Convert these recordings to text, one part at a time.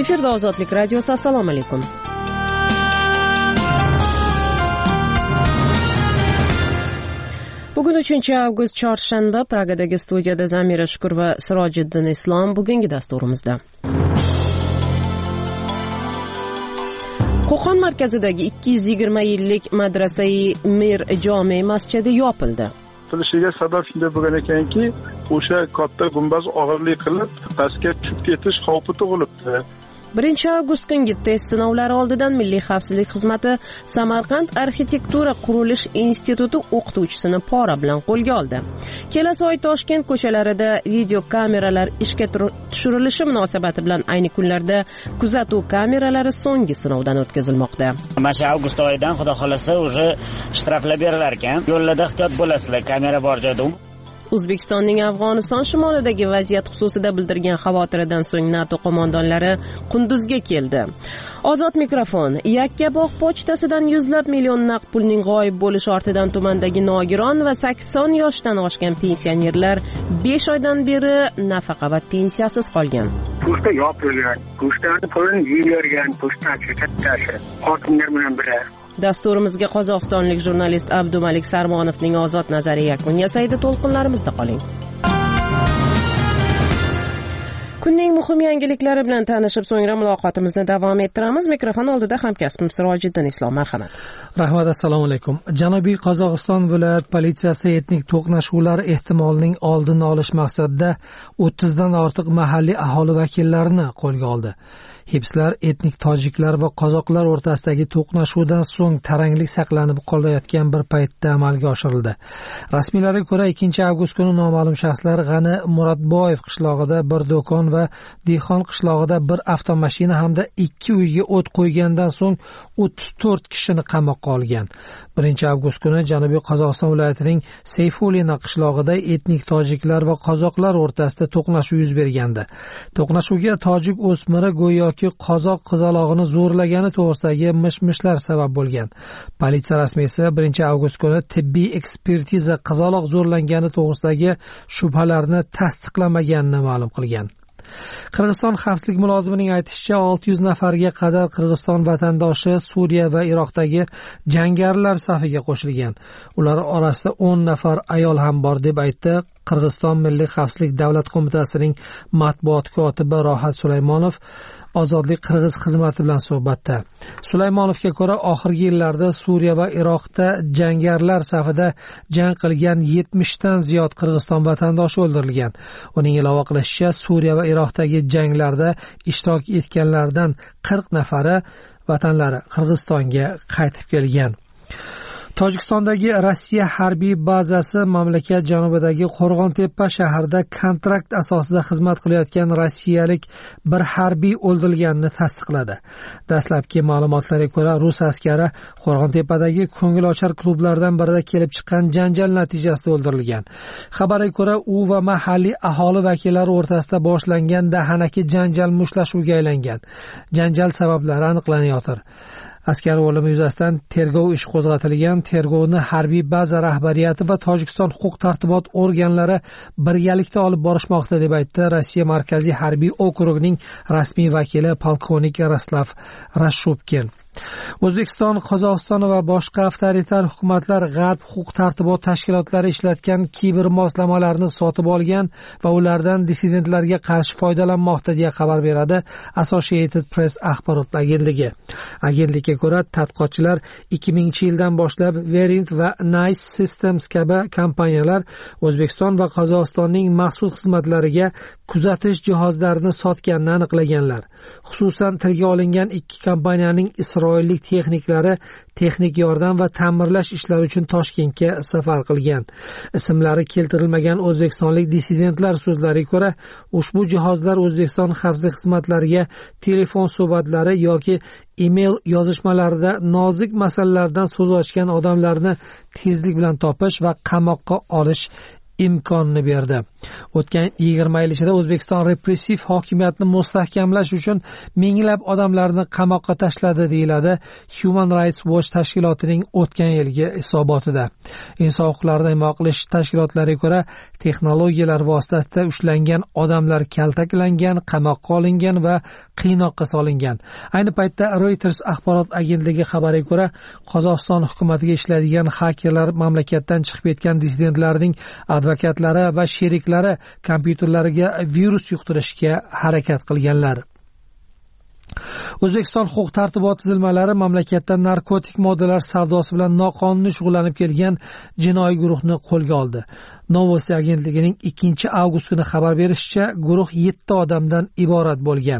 Efirda Ozodlik radiosi. Assalomu alaykum. Bugun 3-avgust chorshanba. Pragadagi studiyada Zamira Shukur va Sirojiddin Islom. Bugungi dasturimizda Qo'qon markazidagi 220 yillik madrasai Mir jome masjidi yopildi. Yopilishiga sabab shunday bo'lgan ekanki, o'sha katta gumbaz og'irlik qilib pastga tushib ketish xavfi tug'ilibdi. 1-avgust kungi test sinovlari oldidan Milliy xavfsizlik xizmati Samarqand arxitektura qurilish instituti o'qituvchisini pora bilan qo'lga oldi. Kelasi oy Toshkent ko'chalarida video kameralar ishga tushirilishi munosabati bilan ayni kunlarda kuzatuv kameralari so'nggi sinovdan o'tkazilmoqda. Mana avgust oyidan xudo xolasa уже shtraflar berilar ekan. Yo'llarda ehtiyot bo'lasizlar, kamera bor joyda. O'zbekistonning Afg'oniston shimolidagi vaziyat xususida bildirgan xavotiridan so'ng NATO qo'mondonlari Qunduzga keldi. Ozod mikrofon. Yakkabog' pochtasidan yuzlab million naqd pulning g'oyib bo'lishi ortidan tumandagi nogiron va 80 yoshdan oshgan pensionerlar 5 oydan beri nafaqa va pensiyasiz qolgan. Pochta yopilgan, pochtani pulini yeyvergan pochtachi kattasi hokimlar bilan birga. Dasturimizga qozog'istonlik jurnalist Abdumalik Sarmonovning Ozod nazari yakun yasaydi. To'lqinlarimizda qoling. Kunning muhim yangiliklari bilan tanishib, so'ngra muloqotimizni davom ettiramiz. Mikrofon oldida hamkasbim Sirojiddin Islom. Marhamat. Rahmat, assalomu alaykum. Janubiy Qozog'iston viloyat politsiyasi etnik to'qnashuvlar ehtimolining oldini olish maqsadida 30 dan ortiq mahalliy aholi vakillarini qo'lga oldi. Hibslar etnik tojiklar va qozoqlar o'rtasidagi to'qnashuvdan so'ng taranglik saqlanib qolayotgan bir paytda amalga oshirildi. Rasmiylarga ko'ra 2-avgust kuni noma'lum shaxslar G'ani Murodboyev qishlog'ida bir do'kon va Dehqon qishlog'ida bir avtomashina hamda 2 uyga o't qo'ygandan so'ng 34 kishini qamoqqa olgan. 1-avgust kuni Janubiy Qozog'iston viloyatining Seyfulina qishlog'ida etnik tojiklar va qozoqlar o'rtasida to'qnashuv yuz bergandi. To'qnashuvga tojik o'smiri go'yoki qozoq qizalog'ini zo'rlagani to'g'risidagi mish-mishlar sabab bo'lgan. Politsiya rasmiysi 1-avgust kuni tibbiy ekspertiza qizaloq zo'rlangani to'g'risidagi shubhalarni tasdiqlamaganini ma'lum qilgan. Qirg'iziston xavfsizlik mulozimining aytishicha 600 nafarga qadar Qirg'iziston vatandoshi Suriya va Iroqdagi jangarilar safiga qo'shilgan. Ular orasida 10 nafar ayol ham bor deb aytdi Qirg'iziston Milliy xavfsizlik davlat qo'mitasining matbuot kotibi Rohat Sulaymonov Ozodlik Qirg'iz xizmati bilan suhbatda. Sulaymonovga ko'ra, oxirgi yillarda Suriya va Iroqda jangarilar safida jang qilgan 70 dan ziyod Qirg'iziston vatandoshi o'ldirilgan. Uning ilova qilishicha, Suriya va Iroqdagi janglarda ishtirok etganlardan 40 nafari vatanlari Qirg'izistonga qaytib kelgan. Tojikistondagi Rossiya harbiy bazasi mamlakat janubidagi Qo'rg'ontepa shahrida kontrakt asosida xizmat qilayotgan rossiyalik bir harbiy o'ldirilganini tasdiqladi. Dastlabki ma'lumotlarga ko'ra, rus askari Qo'rg'ontepadagi ko'ngilochar klublardan birida kelib chiqqan janjal natijasida o'ldirilgan. Xabarga ko'ra, u va mahalliy aholi vakillari o'rtasida boshlangan dahanaki janjal mushtlashuvga aylangan. Janjal sabablari aniqlanayotir. Askar o'limi yuzasidan tergov ishi qo'zg'atilgan. Tergovni harbiy baza rahbariyati va Tojikiston huquq-tartibot organlari birgalikda olib borishmoqda deb aytdi Rossiya Markaziy harbiy okrugining rasmiy vakili polkovnik Yaroslav Rashubkin. O'zbekiston, Qozog'iston va boshqa avtoritar hukumatlar G'arb huquq-tartibot tashkilotlari ishlatgan kiber moslamalarni sotib olgan va ulardan dissidentlarga qarshi foydalanmoqda deya xabar beradi Associated Press axborot agentligi. Agentlikka ko'ra, tadqiqotchilar 2000-yildan boshlab Verint va Nice Systems kabi kompaniyalar O'zbekiston va Qozog'istonning maxsus xizmatlariga kuzatish jihozlarini sotganini aniqlaganlar. Xususan, tilga olingan 2 kompaniyaning isroillik texniklari texnik yordam va ta'mirlash ishlari uchun Toshkentga safar qilgan. Ismlari keltirilmagan o'zbekistonlik dissidentlar so'zlariga ko'ra, ushbu jihozlar O'zbekiston xavfsizlik xizmatlariga telefon suhbatlari yoki email yozishmalarida nozik masalalardan so'z ochgan odamlarni tezlik bilan topish va qamoqqa olish imkonini berdi. O'tgan 20 yil ichida O'zbekiston repressiv hokimiyatni mustahkamlash uchun minglab odamlarni qamoqqa tashladi, deyiladi Human Rights Watch tashkilotining o'tgan yilgi hisobotida. Inson huquqlarini himoya qilish tashkilotlariga ko'ra, texnologiyalar vositasida ushlangan odamlar kaltaklangan, qamoqqa olingan va qiynoqqa solingan. Ayni paytda Reuters axborot agentligi xabariga ko'ra, Qozog'iston hukumatiga ishlaydigan xakerlar mamlakatdan chiqib ketgan dissidentlarning advokatlari va sheriklari kompyuterlariga virus yuqtirishga harakat qilganlar. O'zbekiston huquq tartibot tuzilmalari mamlakatda narkotik moddalar savdosi bilan noqonuniy shug'ullanib kelgan jinoiy guruhni qo'lga oldi. Novosti agentligining 2 avgust kuni xabar berishicha, guruh 7 odamdan iborat bo'lgan,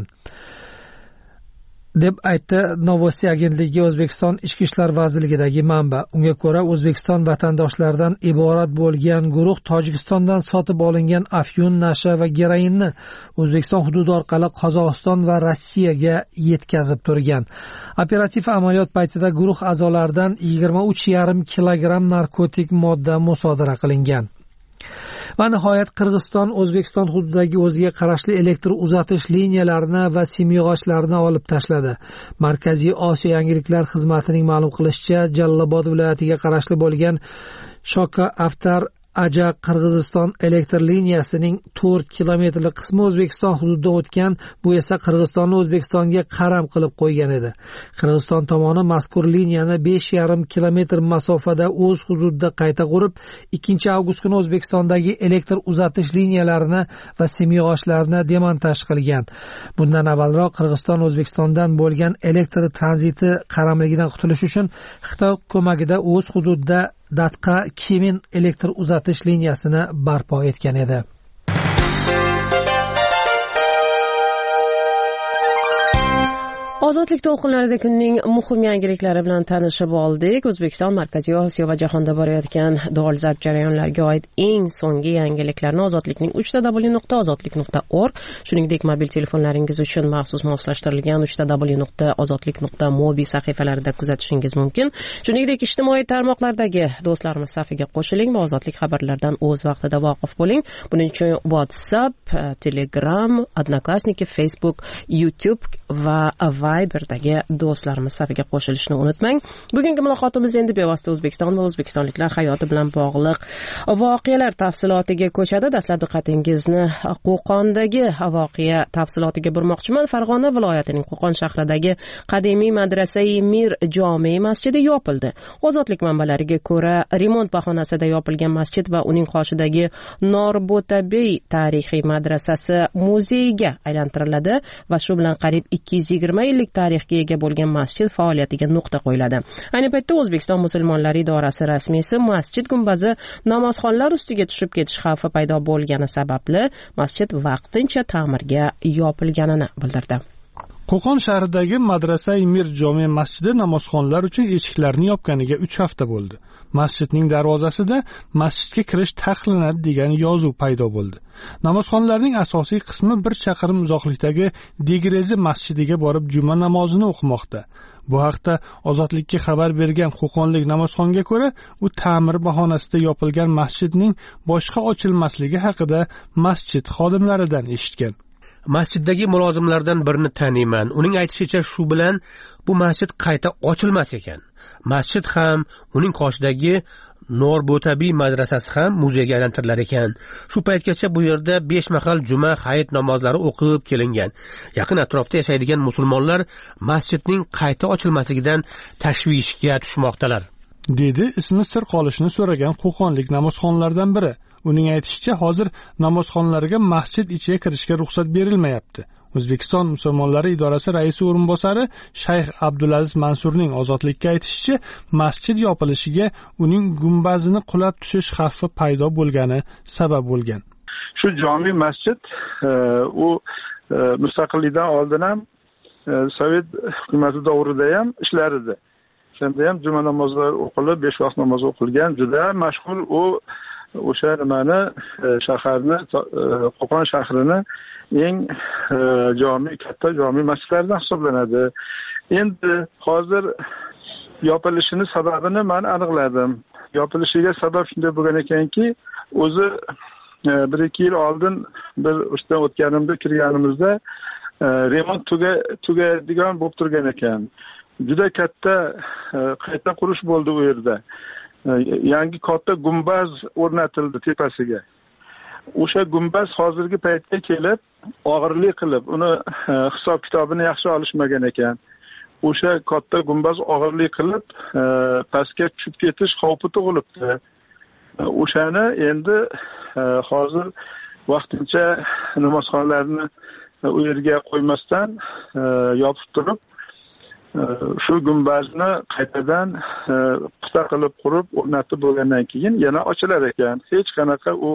deb aytdi Novosti agentligiga O'zbekiston Ichki ishlar vazirligidagi manba. Unga ko'ra, O'zbekiston vatandoshlardan iborat bo'lgan guruh Tojikistondan sotib olingan afyun, nasha va geroinni O'zbekiston hududi orqali Qozog'iston va Rossiyaga yetkazib turgan. Operativ amaliyot paytida guruh a'zolaridan 23,5 kilogramm narkotik modda musodara qilingan. Va nihoyat Qirg'iziston O'zbekiston hududidagi o'ziga qarashli elektr uzatish liniyalarini va simyog'ochlarini olib tashladi. Markaziy Osiyo yangiliklar xizmatining ma'lum qilishicha, Jalolobod viloyatiga qarashli bo'lgan Shoka Aftar Aja Qirg'iziston elektr liniyasining 4 kilometrlik qismi O'zbekiston hududidan o'tgan, bu esa Qirg'izistonni O'zbekistonga qaram qilib qo'ygan edi. Qirg'iziston tomoni mazkur liniyani 5,5 kilometr masofada o'z hududida qayta qurib, 2 avgust kuni O'zbekistondagi elektr uzatish liniyalarini va simyog'ochlarini demontaj qilgan. Bundan avvalroq Qirg'iziston O'zbekistondan bo'lgan elektr tranziti qaramligidan qutulish uchun Xitoy ko'magida o'z hududida Datqa Kemin elektr uzatish liniyasini barpo etgan edi. Ozodlik to'lqinlarida kunning muhim yangiliklari bilan tanishib oldik. O'zbekiston, Markaziy Osiyo va jahonda borayotgan dolzarb jarayonlarga oid eng so'nggi yangiliklarni ozodlikning www.ozodlik.org, shuningdek mobil telefonlaringiz uchun maxsus moslashtirilgan www.ozodlik.mobi sahifalarida kuzatishingiz mumkin. Shuningdek, ijtimoiy tarmoqlardagi do'stlarimiz safiga qo'shiling va ozodlik xabarlaridan o'z vaqtida voqif bo'ling. Buning uchun WhatsApp, Telegram, Odnoklassniki, Facebook, YouTube va Viber'dagi do'stlarimiz safiga qo'shilishni unutmang. Bugungi muloqotimiz endi bevosita O'zbekiston va o'zbekistonliklar hayoti bilan bog'liq voqealar tafsilotiga ko'chadi. Dastlab diqqatingizni Qo'qondagi voqea tafsilotiga burmoqchiman. Farg'ona viloyatining Qo'qon shahridagi qadimiy madrasa-i Mir jome masjidi yopildi. Ozodlik manbalariga ko'ra, remont bahonasida yopilgan masjid va uning qoshidagi Norbo'tabey tarixiy madrasasi muzeyga aylantiriladi va shu bilan qariyb 220 yillik tarixga ega bo'lgan masjid faoliyatiga nuqta qo'yiladi. Ayni paytda O'zbekiston musulmonlari idorasi rasmiysi masjid gumbazi namozxonlar ustiga tushib ketish xavfi paydo bo'lgani sababli masjid vaqtincha ta'mirga yopilganini bildirdi. Qo'qon shahridagi madrasa-i Mir jome masjidi namozxonlar uchun eshiklarini yopganiga 3 hafta bo'ldi. Masjidning darvozasida masjidga kirish taqiqlanadi degan yozuv paydo bo'ldi. Namozxonlarning asosiy qismi 1 chaqirim uzoqlikdagi Degrezi masjidiga borib juma namozini o'qimoqda. Bu haqda Ozodlikka xabar bergan qo'qonlik namozxonga ko'ra, u ta'mir bahonasida yopilgan masjidning boshqa ochilmasligi haqida masjid xodimlaridan eshitgan. Masjiddagi mulozimlardan birini taniyman. Uning aytishicha, shu bilan bu masjid qayta ochilmas ekan. Masjid ham, uning qoshidagi Norbo'tabiy madrasasi ham muzeyga aylantirilar ekan. Shu paytgacha bu yerda 5 mahal juma hayit namozlari o'qib kelingan. Yaqin atrofda yashaydigan musulmonlar masjidning qayta ochilmasligidan tashvishga tushmoqdalar, dedi ismi sir qolishini so'ragan qo'qonlik namozxonlardan biri. Uning aytishicha, hozir namozxonlarga masjid ichiga kirishga ruxsat berilmayapti. O'zbekiston musulmonlari idorasi raisi o'rinbosari Shayx Abdulaziz Mansurning Ozodlikka aytishicha, masjid yopilishiga uning gumbazini qulab tushish xavfi paydo bo'lgani sabab bo'lgan. Shu jami masjid u mustaqillikdan oldin ham Sovet hukumati davrida ham ishlar edi. Shunda ham juma namozlari o'qilib, 5 vaqt namoz o'qilgan, juda mashhur o'sha nimani shaharni, Qo'qon shahrini eng katta jami masjidlaridan hisoblanadi. Endi hozir yopilishining sababini men aniqladim. yopilishiga sabab shunday bo'lgan ekanki, o'zi 1-2 yil oldin bir ustidan o'tganimda kirganimizda remont tugaydigan bo'lib turgan ekan. Juda katta qayta qurish bo'ldi u yerda. Yangi katta gumbaz o'rnatildi tepasiga. O'sha gumbaz hozirgi paytga kelib, og'irlik qilib, uni hisob kitobini yaxshi olishmagan ekan. O'sha katta gumbaz og'irlik qilib, pastga tushib ketish xavfi tug'ilibdi. O'shani endi hozir vaqtincha namozxonlarni u yerga qo'ymasdan yopib turib, shu gumbazni qaytadan puxta qilib qurib o'rnatib bo'lgandan keyin yana ochilar ekan. Hech qanaqa u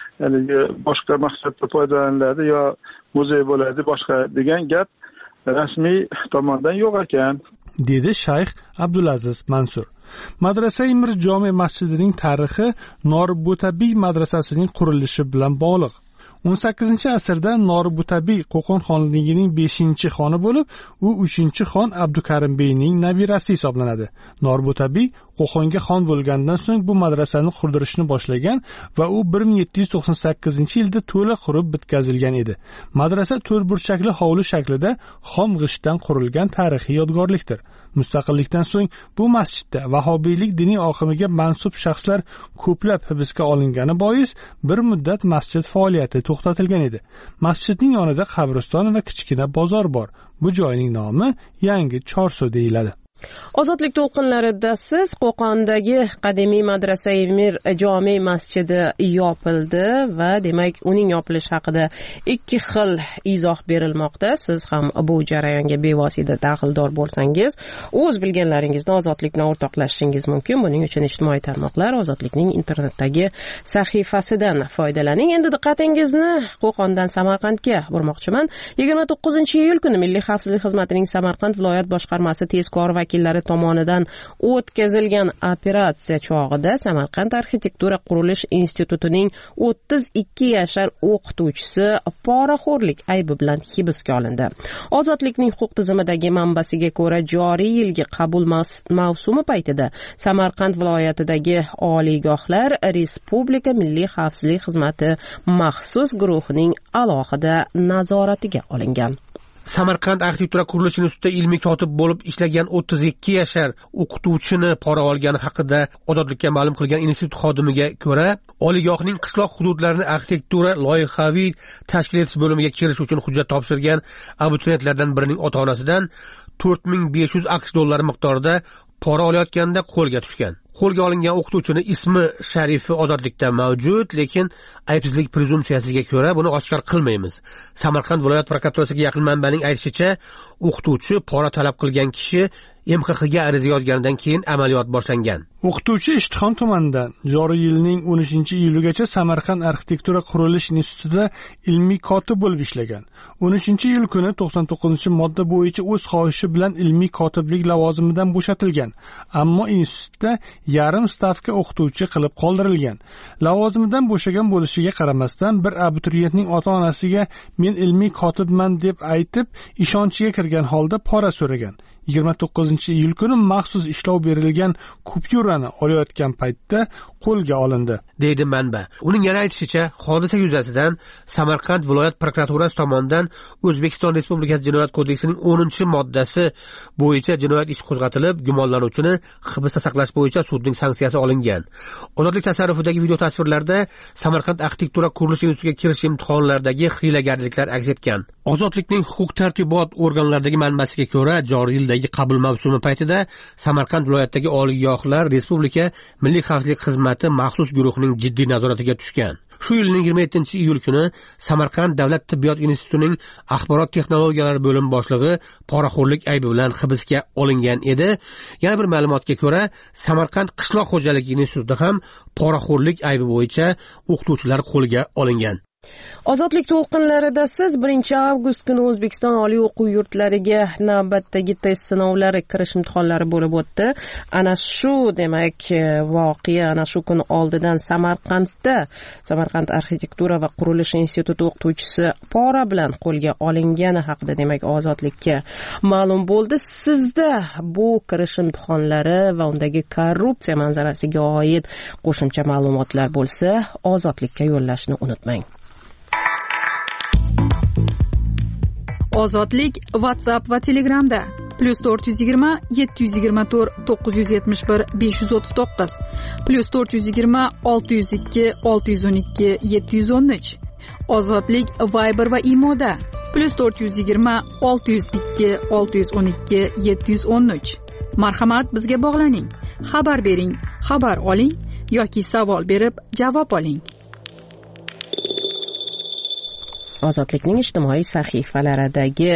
boshqa maqsadda foydalaniladi yo muzey bo'ladi boshqa degan gap rasmiy tomondan yo'q ekan, dedi Shayx Abdulaziz Mansur. Madrasa Mir jome masjidining tarixi Noributabiy madrasasining qurilishi bilan bog'liq. 18-asrda Noributabiy Qo'qon xonligining 5-xoni bo'lib, u 3-xon Abdukarim beyning nabirasi hisoblanadi. Noributabiy Qo'qonga xon bo'lgandan so'ng bu madrasani qurdirishni boshlagan va u 1798-yilda to'la qurib bitkazilgan edi. Madrasa to'rtburchakli hovli shaklida xom g'ishtdan qurilgan tarixiy yodgorlikdir. Mustaqillikdan so'ng bu masjidda vahobiylik diniy oqimiga mansub shaxslar ko'plab hibsga olingani bois bir muddat masjid faoliyati to'xtatilgan edi. Masjidning yonida qabriston va kichkina bozor bor. Bu joyning nomi Yangi Chorsu deyiladi. Ozodlik to'lqinlarida siz Qo'qondagi qadimiy madrasa Mir jome masjidi yopildi va demak uning yopilishi haqida 2 xil izoh berilmoqda. Siz ham bu jarayonga bevosita daxldor bo'lsangiz, o'z bilganlaringizni Ozodlik bilan o'rtoqlashishingiz mumkin. Buning uchun ijtimoiy tarmoqlar, Ozodlikning internetdagi sahifasidan foydalaning. Endi diqqatingizni Qo'qondan Samarqandga burmoqchiman. 29-iyul kuni Milliy xavfsizlik xizmatining Samarqand viloyat boshqarmasi tezkor vakillari tomonidan o'tkazilgan operatsiya chog'ida Samarqand arxitektura qurilish institutining 32 yashar o'qituvchisi poraxo'rlik aybi bilan hibsga olindi. Ozodlikning huquq tizimidagi manbasiga ko'ra, joriy yilgi qabul mavsumi paytida Samarqand viloyatidagi oliygohlar Respublika Milliy xavfsizlik xizmati maxsus guruhining alohida nazoratiga olingan. Samarqand arxitektura qurilish institutida ilmiy kotib bo'lib ishlagan 32 yashar o'qituvchini pora olgani haqida Ozodlikka ma'lum qilgan institut xodimiga ko'ra, oliygohning qishloq hududlarini arxitektura loyihaviy tashkil etish bo'limiga kirish uchun hujjat topshirgan abituriyentlardan birining ota-onasidan 4500 AQSh dollari miqdorida pora olayotganda qo'lga tushgan. Qo'lga olingan o'qituvchini ismi sharifi Ozodlikda mavjud, lekin aybsizlik prezumsiyasiga ko'ra buni oshkor qilmaymiz. Samarqand viloyat prokuraturasiga yaqin manbaning aytishicha, o'qituvchi pora talab qilgan kishi MXXga ariza yozgandan keyin amaliyot boshlangan. O'qituvchi Ishtixon tumanidan joriy yilning 13-iyuligacha Samarqand arxitektura qurilish institutida ilmiy kotib bo'lib ishlagan. 13-iyul kuni 99-modda bo'yicha o'z xohishi bilan ilmiy kotiblik lavozimidan bo'shatilgan, ammo institutda yarim stavka o'qituvchi qilib qoldirilgan. Lavozimidan bo'shagan bo'lishiga qaramasdan bir abituriyentning ota-onasiga men ilmiy kotibman deb aytib, ishonchiga kirgan holda pora so'ragan. 29-iyul kuni maxsus ishlov berilgan kupyurani olayotgan paytda qo'lga olindi, deydi manba. Uning yana aytishicha, hodisa yuzasidan Samarqand viloyat prokuraturasi tomonidan O'zbekiston Respublikasi Jinoyat kodeksining 10-moddasi bo'yicha jinoyat ishi qo'zg'atilib, gumonlanuvchini hibsda saqlash bo'yicha sudning sanksiyasi olingan. Ozodlik tasarrufidagi video tasvirlarda Samarqand arxitektura qurilish institutiga kirish imtihonlaridagi hiylagarliklar aks etgan. Ozodlikning huquq tartibot organlaridagi manbasiga ko'ra, joriy yildagi qabul mavsumi paytida Samarqand viloyatidagi oliygohlar Respublika Milliy xavfsizlik xizmati maxsus guruhining jiddiy nazoratiga tushgan. Shu yilning 27-iyul kuni Samarqand davlat tibbiyot institutining axborot texnologiyalari bo'limi boshlig'i poraxo'rlik aybi bilan hibsga olingan edi. Yana bir ma'lumotga ko'ra, Samarqand qishloq xo'jaligi institutida ham poraxo'rlik aybi bo'yicha o'qituvchilar qo'lga olingan. Ozodlik to'lqinlarida siz 1-avgust kuni O'zbekiston oliy o'quv yurtlariga navbatdagi test sinovlari, kirish imtihonlari bo'lib o'tdi. Ana shu demak voqea ana shu kun oldidan Samarqand arxitektura va qurilish instituti o'qituvchisi pora bilan qo'lga olingani haqida demak Ozodlikka ma'lum bo'ldi. Sizda bu kirish imtihonlari va undagi korrupsiya manzarasiga oid qo'shimcha ma'lumotlar bo'lsa, Ozodlikka yo'llashni unutmang. Ozodlik WhatsApp va Telegramda +420 724 971 539 +420 602 612 713. Ozodlik Viber va Imoda +420 602 612 713. Marhamat, bizga bog'laning, xabar bering, xabar oling yoki savol berib javob oling. Ozodlikning ijtimoiy sahifalaridagi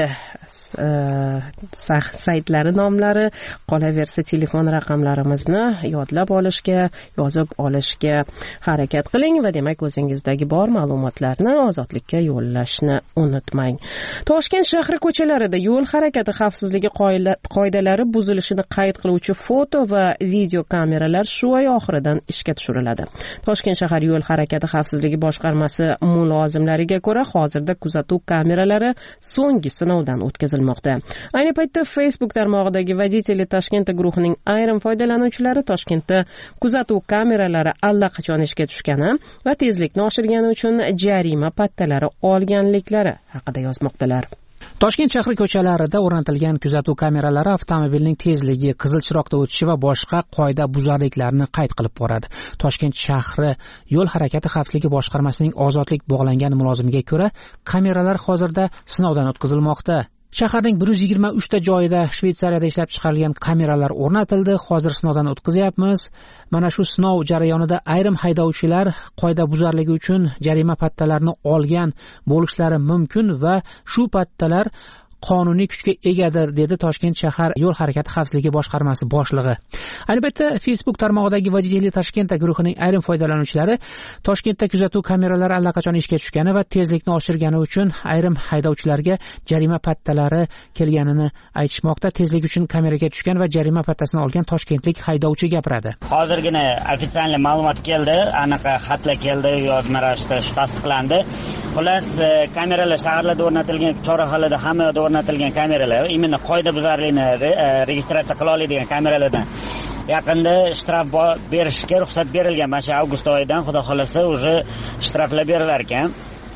saytlari nomlari, qolaversa telefon raqamlarimizni yodlab olishga, yozib olishga harakat qiling va demak o'zingizdagi bor ma'lumotlarni Ozodlikka yo'llashni unutmang. Toshkent shahri ko'chalarida yo'l harakati xavfsizligi qoidalari buzilishini qayd qiluvchi foto va video kameralar shu oy oxiridan ishga tushiriladi. Toshkent shahar yo'l harakati xavfsizligi boshqarmasi mulozimlariga ko'ra, hozirda kuzatuv kameralari so'nggi sinovdan o'tkazilmoqda. Ayni paytda Facebook tarmog'idagi Vodители Toshkent guruhining ayrim foydalanuvchilari Toshkentda kuzatuv kameralari allaqachon ishga tushgani va tezlikni oshirgani uchun jarima pattalari olganliklari haqida yozmoqdalar. Toshkent shahri ko'chalarida o'rnatilgan kuzatuv kameralari avtomobilning tezligi, qizil chiroqda o'tishi va boshqa qoida buzarliklarni qayd qilib boradi. Toshkent shahri yo'l harakati xavfsizligi boshqarmasining Ozodlik bog'langan mulozimiga ko'ra, kameralar hozirda sinovdan o'tkazilmoqda. Shaharning 123 ta joyida Shveysariyada ishlab chiqarilgan kameralar o'rnatildi. Hozir sinovdan o'tkazyapmiz. Mana shu sinov jarayonida ayrim haydovchilar qoida buzarligi uchun jarima pattalarini olgan bo'lishlari mumkin va shu pattalar qonuniy kuchga egadir, dedi Toshkent shahar yo'l harakati xavfsizligi boshqarmasi boshlig'i. Ayni paytda Facebook tarmog'idagi Vodители Toshkent guruhining ayrim foydalanuvchilari Toshkentda kuzatuv kameralari allaqachon ishga tushgani va tezlikni oshirgani uchun ayrim haydovchilarga jarima pattalari kelganini aytishmoqda. Tezlik uchun kameraga tushgan va jarima pattasini olgan toshkentlik haydovchi gapiradi. Hozirgina ofitsial ma'lumot keldi, anaqa xatlar keldi, yozma ravishda tasdiqlandi. Xullas, kameralar shaharlarda o'rnatilgan, chorrahalarda hamma yoqda o'rnatilgan kameralar, imенно qoida buzarlikni registratsiya qila oladigan kameralardan yaqinda shtraf berishga ruxsat berilgan. Mana shu avgust oyidan xudo xolasa уже shtraflar berilar ekan.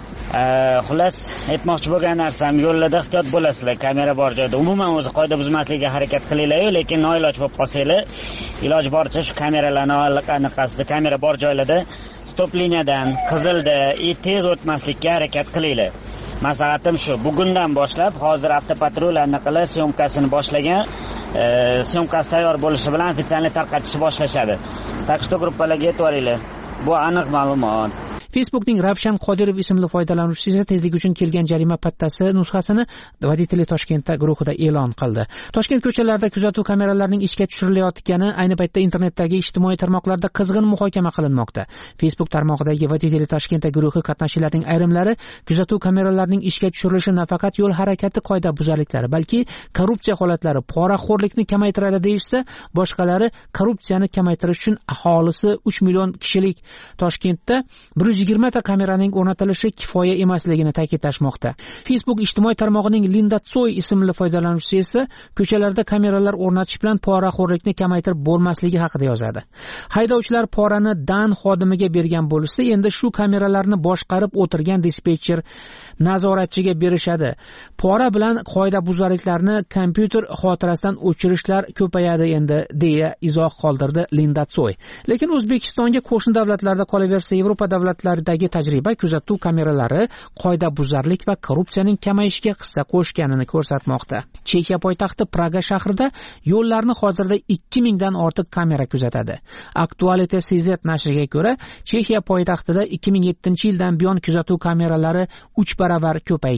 Xullas, aytmoqchi bo'lgan narsam, yo'llarda ehtiyot bo'lasizlar. Kamera bor joyda umuman o'zi qoida buzmaslikka harakat qilinglar, lekin noiloj bo'lib qolsanglar, iloj boricha shu kameralarni anaqasida, kamera bor joylarda stop liniyadan, qizilda tez o'tmaslikka harakat qilinglar. Maslahatim shu, bugundan boshlab hozir avtopatrul anaqalar syomkasini boshlagan, syomkasi tayyor bo'lishi bilan ofitsialni tarqatishni boshlashadi. Tak что gruppalarga yetib olinglar. Bu aniq ma'lumot. Facebookning Ravshan Qodirov ismli foydalanuvchisi esa tezlik uchun kelgan jarima pattasi nusxasini Vodители Toshkentda guruhida e'lon qildi. Toshkent ko'chalarida kuzatuv kameralarining ishga tushirilayotgani ayni paytda internetdagi ijtimoiy tarmoqlarda qizg'in muhokama qilinmoqda. Facebook tarmog'idagi Vodители Toshkentda guruhi qatnashchilarining ayrimlari kuzatuv kameralarining ishga tushirilishi nafaqat yo'l harakati qoida buzarliklari, balki korrupsiya holatlari, poraxo'rlikni kamaytiradi deyishsa, boshqalari korrupsiyani kamaytirish uchun aholisi 3 million kishilik Toshkentda 120 ta kameraning o'rnatilishi kifoya emasligini ta'kidlashmoqda. Facebook ijtimoiy tarmog'ining Linda Tsoy ismli foydalanuvchisi esa ko'chalarda kameralar o'rnatish bilan poraxo'rlikni kamaytirib bo'lmasligi haqida yozadi. Haydovchilar porani Dan xodimiga bergan bo'lsa, endi shu kameralarni boshqarib o'tirgan dispetcher nazoratchiga berishadi. Pora bilan qoida buzarliklarni kompyuter xotirasidan o'chirishlar ko'payadi endi, deya izoh qoldirdi Linda Tsoy. Lekin O'zbekistonga qo'shni davlatlarda qolaversa, Yevropa davlatlaridagi tajriba kuzatuv kameralari qoida buzarlik va korrupsiyaning kamayishiga hissa qo'shganini ko'rsatmoqda. Chexiya poytaxti Praga shahrida yo'llarni hozirda 2000 dan ortiq kamera kuzatadi. Aktualite CZ nashriga ko'ra, Chexiya poytaxtida 2007-yildan buyon kuzatuv kameralari 3 baravar ko'paygan.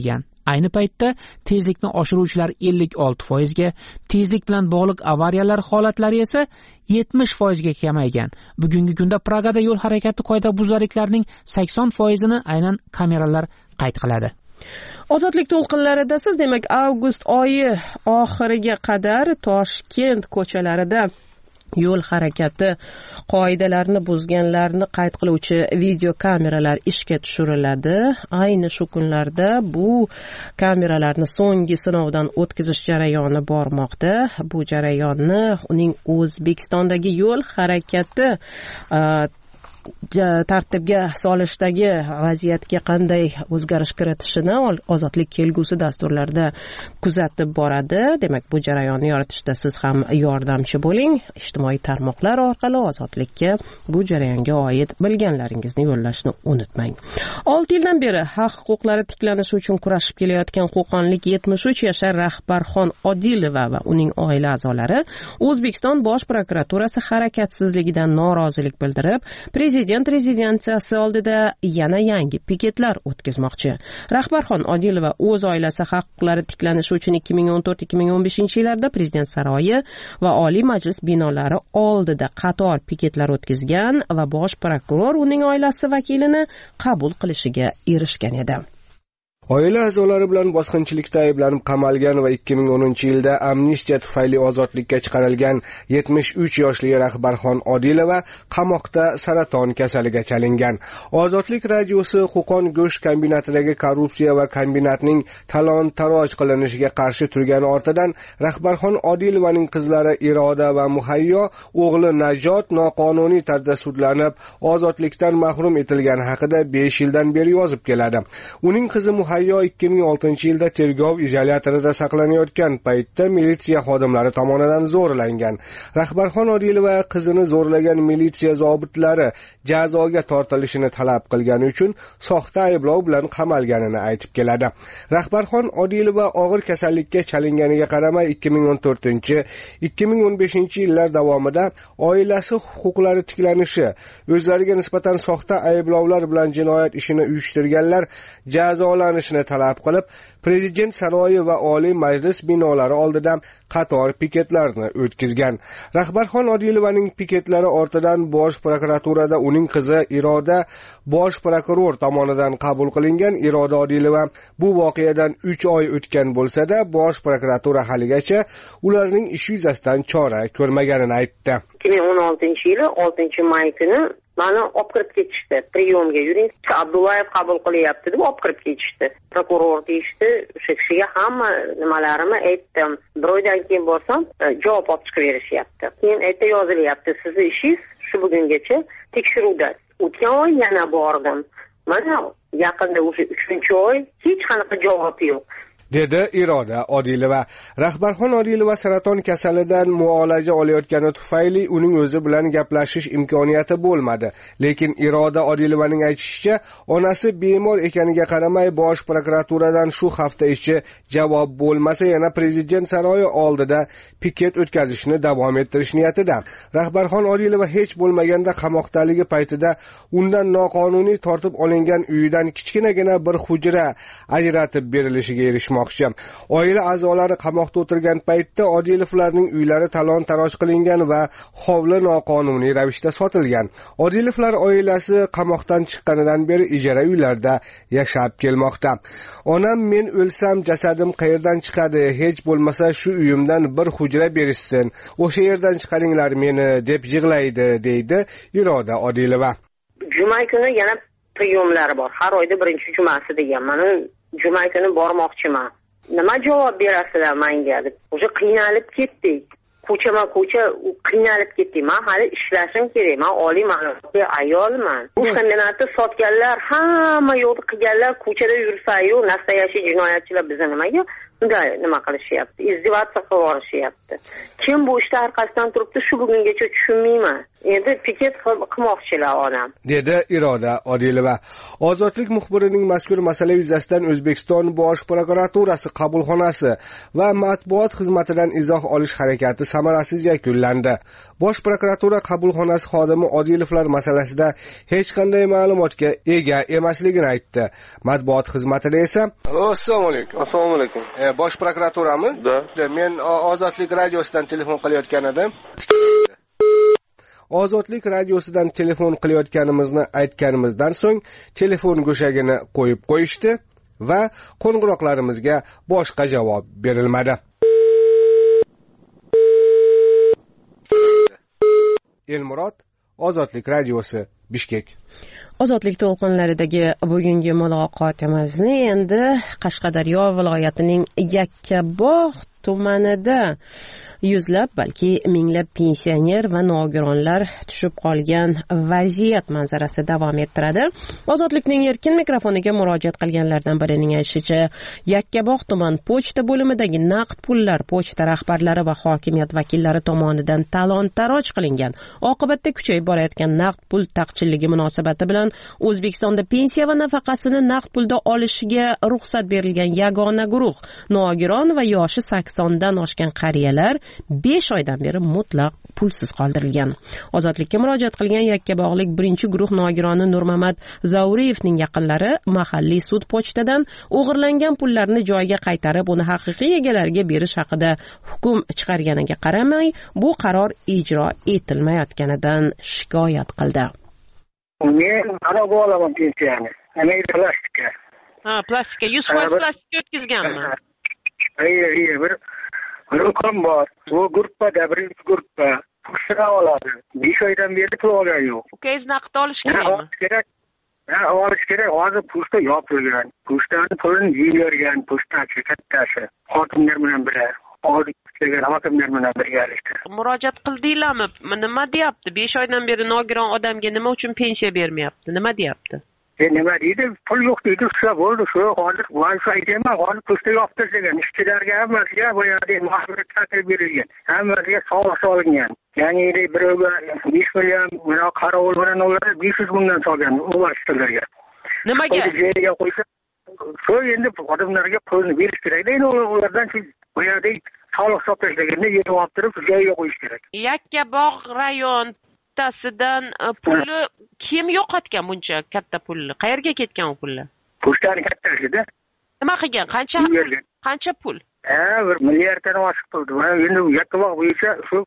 Ayni paytda tezlikni oshiruvchilar 56%, tezlik bilan bog'liq avariyalar holatlari esa 70% ga kamaygan. Bugungi kunda Pragada yo'l harakati qoidabuzarliklarining 80%ni aynan kameralar qayd qiladi. Ozodlik to'lqinlarida siz demak avgust oyi oxiriga qadar Toshkent ko'chalarida yo'l harakati qoidalarini buzganlarni qayd qiluvchi video kameralar ishga tushiriladi. Ayni shu kunlarda bu kameralarni so'nggi sinovdan o'tkazish jarayoni bormoqda. Bu jarayonni uning O'zbekistondagi yo'l harakati tartibga solishdagi vaziyatga qanday o'zgarish kiritishini ozodlik kelgusi dasturlarda kuzatib boradi. Demak, bu jarayonni yoritishda siz ham yordamchi bo'ling. Ijtimoiy tarmoqlar orqali ozodlikka bu jarayonga oid bilganlaringizni yo'llashni unutmang. 6 yildan beri haq huquqlari tiklanishi uchun kurashib kelayotgan qo'qonlik 73 yashar Rahbarxon Odilova va uning oila a'zolari O'zbekiston Bosh prokuraturasi harakatsizligidan norozilik bildirib, Prezident rezidensiyasi oldida yana yangi piketlar o'tkazmoqchi. Rahbarxon Odilova o'z oilasi huquqlari tiklanishi uchun 2014-2015 yillarda Prezident saroyi va Oliy Majlis binolari oldida qator piketlar o'tkazgan va bosh prokuror uning oilasi vakilini qabul qilishiga erishgan edi. Oila a'zolari bilan bosqinchilikda ayblanib qamalgan va 2010-yilda amnistiya tufayli ozodlikka chiqarilgan 73 yoshli Rahbarxon Odilova qamoqda saraton kasaliga chalingan. Ozodlik radiosi Qo'qon go'sht kombinatidagi korrupsiya va kombinatning talon-taroj qilinishiga qarshi turgani ortidan Rahbarxon Odilovaning qizlari Iroda va Muhayyo o'g'li Najot noqonuniy tarzda sudlanib, ozodlikdan mahrum etilgani haqida 5 yildan beri yozib keladi. Uning qizi Muhayyo 2006-yilda tergov izolyatorida saqlanayotgan paytda militsiya xodimlari tomonidan zo'rlangan. Rahbarxon Odilova qizini zo'rlagan militsiya zobitlari jazoga tortilishini talab qilgani uchun soxta ayblov bilan qamalganini aytib keladi. Rahbarxon Odilova og'ir kasallikka chalinganiga qaramay 2014-2015-yillar davomida oilasi huquqlari tiklanishi, o'zlariga nisbatan soxta ayblovlar bilan jinoyat ishini uyushtirganlar jazolanishi talab qilib, Prezident saroyi va Oliy Majlis binolari oldida qator piketlarni o'tkazgan. Rahbarxon Odilovaning piketlari ortidan Bosh prokuraturada uning qizi Iroda bosh prokuror tomonidan qabul qilingan. Iroda Odilova bu voqeadan 3 oy o'tgan bo'lsa-da, Bosh prokuratura haligacha ularning ishi yuzasidan chora ko'rmaganini aytdi. 2016-yili 6-may kuni mani olib kirib ketishdi. Priyomga yuring, Abdullayev qabul qilyapti deb olib kirib ketishdi. Prokuror deyishdi, o'sha kishiga hamma nimalarimni aytdim. Bir oydan keyin borsam, javob olib chiqib berishyapti. Keyin aytdi, yozilyapti, sizning ishingiz shu bugungacha tekshiruvda. O'tgan oy yana bordim. Mana yaqinda o'sha 3-oy hech qanaqa javob yo'q. dedi Iroda Odilova. Rahbarxon Odilova saraton kasalidan muolaja olayotgani tufayli uning o'zi bilan gaplashish imkoniyati bo'lmadi. Lekin Iroda Odilovaning aytishicha, onasi bemor ekaniga qaramay Bosh prokuraturadan shu hafta ichi javob bo'lmasa yana Prezident saroyi oldida piket o'tkazishni davom ettirish niyatida. Rahbarxon Odilova hech bo'lmaganda qamoqdaligi paytida undan noqonuniy tortib olingan uyidan kichkinagina bir hujra ajratib berilishiga erishmoqchi. Oila a'zolari qamoqda o'tirgan paytda Odilovlarning uylari talon-taroj qilingan va hovli noqonuniy ravishda sotilgan. Odilovlar oilasi qamoqdan chiqqanidan beri ijara uylarda yashab kelmoqda. Onam men o'lsam jasadim qayerdan chiqadi? Hech bo'lmasa shu uyimdan bir hujra berishsin. O'sha yerdan chiqaringlar meni deb yig'laydi, deydi Iroda Odilova. Juma kuni yana priyomlar bor. Har oyda birinchi jumasi degan. Mana juma kuni bormoqchiman. Nima javob berasizlar menga deb. O'sha qiynalib ketdik. Ko'chama-ko'cha qiynalib ketdik. Men hali ishlashim kerak. Men oliy ma'lumotli ayolman. Bu kombinatni sotganlar, hamma yo'lni qilganlar ko'chada yursa-yu, nastoyashi jinoyatchilar bizni nimaga bunday nima qilishyapti? Izdivatsiya qilib olishyapti. Kim bu ishda orqasidan turibdi, shu bugungacha tushunmayman. Endi piket qilmoqchilar onam, dedi Iroda Odilova. Ozodlik muxbirining mazkur masala yuzasidan O'zbekiston Bosh prokuraturasi qabulxonasi va matbuot xizmatidan izoh olish harakati samarasiz yakunlandi. Bosh prokuratura qabulxonasi xodimi Odilovlar masalasida hech qanday ma'lumotga ega emasligini aytdi. Matbuot xizmatida esa Assalomu alaykum. Assalomu alaykum. Bosh prokuraturami? Da. Men Ozodlik radiosidan telefon qilayotgan edim. Ozodlik radiosidan telefon qilayotganimizni aytganimizdan so'ng telefon go'shagini qo'yib qo'yishdi va qo'ng'iroqlarimizga boshqa javob berilmadi. Elmurod, Ozodlik radiosi, Bishkek. Ozodlik to'lqinlaridagi bugungi muloqotimizni endi Qashqadaryo viloyatining Yakkabog' tumanida yuzlab, balki minglab pensioner va nogironlar tushib qolgan vaziyat manzarasi davom ettiradi. Ozodlikning erkin mikrofoniga murojaat qilganlardan birining aytishicha, Yakkabog' tuman pochta bo'limidagi naqd pullar pochta rahbarlari va hokimiyat vakillari tomonidan talon-taroj qilingan. Oqibatda kuchayib borayotgan naqd pul taqchilligi munosabati bilan O'zbekistonda pensiya va nafaqasini naqd pulda olishiga ruxsat berilgan yagona guruh nogiron va yoshi 80 dan oshgan qariyalar 5 oydan beri mutlaq pulsiz qoldirilgan. Ozodlikka murojaat qilgan Yakkabog'lik birinchi guruh nogironi Nurmamad Zauriyevning yaqinlari mahalliy sud pochtadan o'g'irlangan pullarni joyiga qaytarib, uni haqiqiy egalariga berish haqida hukm chiqarganiga qaramay, bu qaror ijro etilmayotganidan shikoyat qildi. Men araba olaman pensiyani. Amerika plastika. Plastika 100% plastikka o'tkazganmi? Bir ukam bor. Bu gruppada birinchi gruppa pushra oladi. 5 oydan beri pul olgan yo'q. Ukangiz naqd olish kerakmi? Kerak. Olish kerak. Hozir pochta yopilgan. Pochtani pulini yeyvergan pochtachi kattasi. Hokimlar bilan birga. Hokimlar bilan birgalikda. Murojaat qildinglarmi? Nima deyapti? 5 oydan beri nogiron odamga nima uchun pensiya bermayapti? Nima deyapti? Nima deydi? Pul yo'q deydi. Shu bo'ldi. Shu hozir Wi-Fi aytayman. Hozir pochta yoptirgan. Ishchilarga hammasiga bu yerda mahsulot tartib berilgan. Hammasiga soliq solingan. Ya'ni birovga 5 million mana qarovul bilan ular 500 mingdan solgan universitetlarga. Nimaga? Joyiga qo'ysa, shu endi odamlarga pulni berish kerak. Endi ulardan bu yerda soliq so'rashlarga yerga olib turib joyiga qo'yish kerak. Yakkabog' rayon tasidan pulni kim yo'qotgan buncha katta pulni? Qayerga ketgan u pullar? Pochtani kattasida. Nima qilgan? Qancha pul? 1 milliarddan oshiq pul. Endi Yakkabog' bo'yicha shu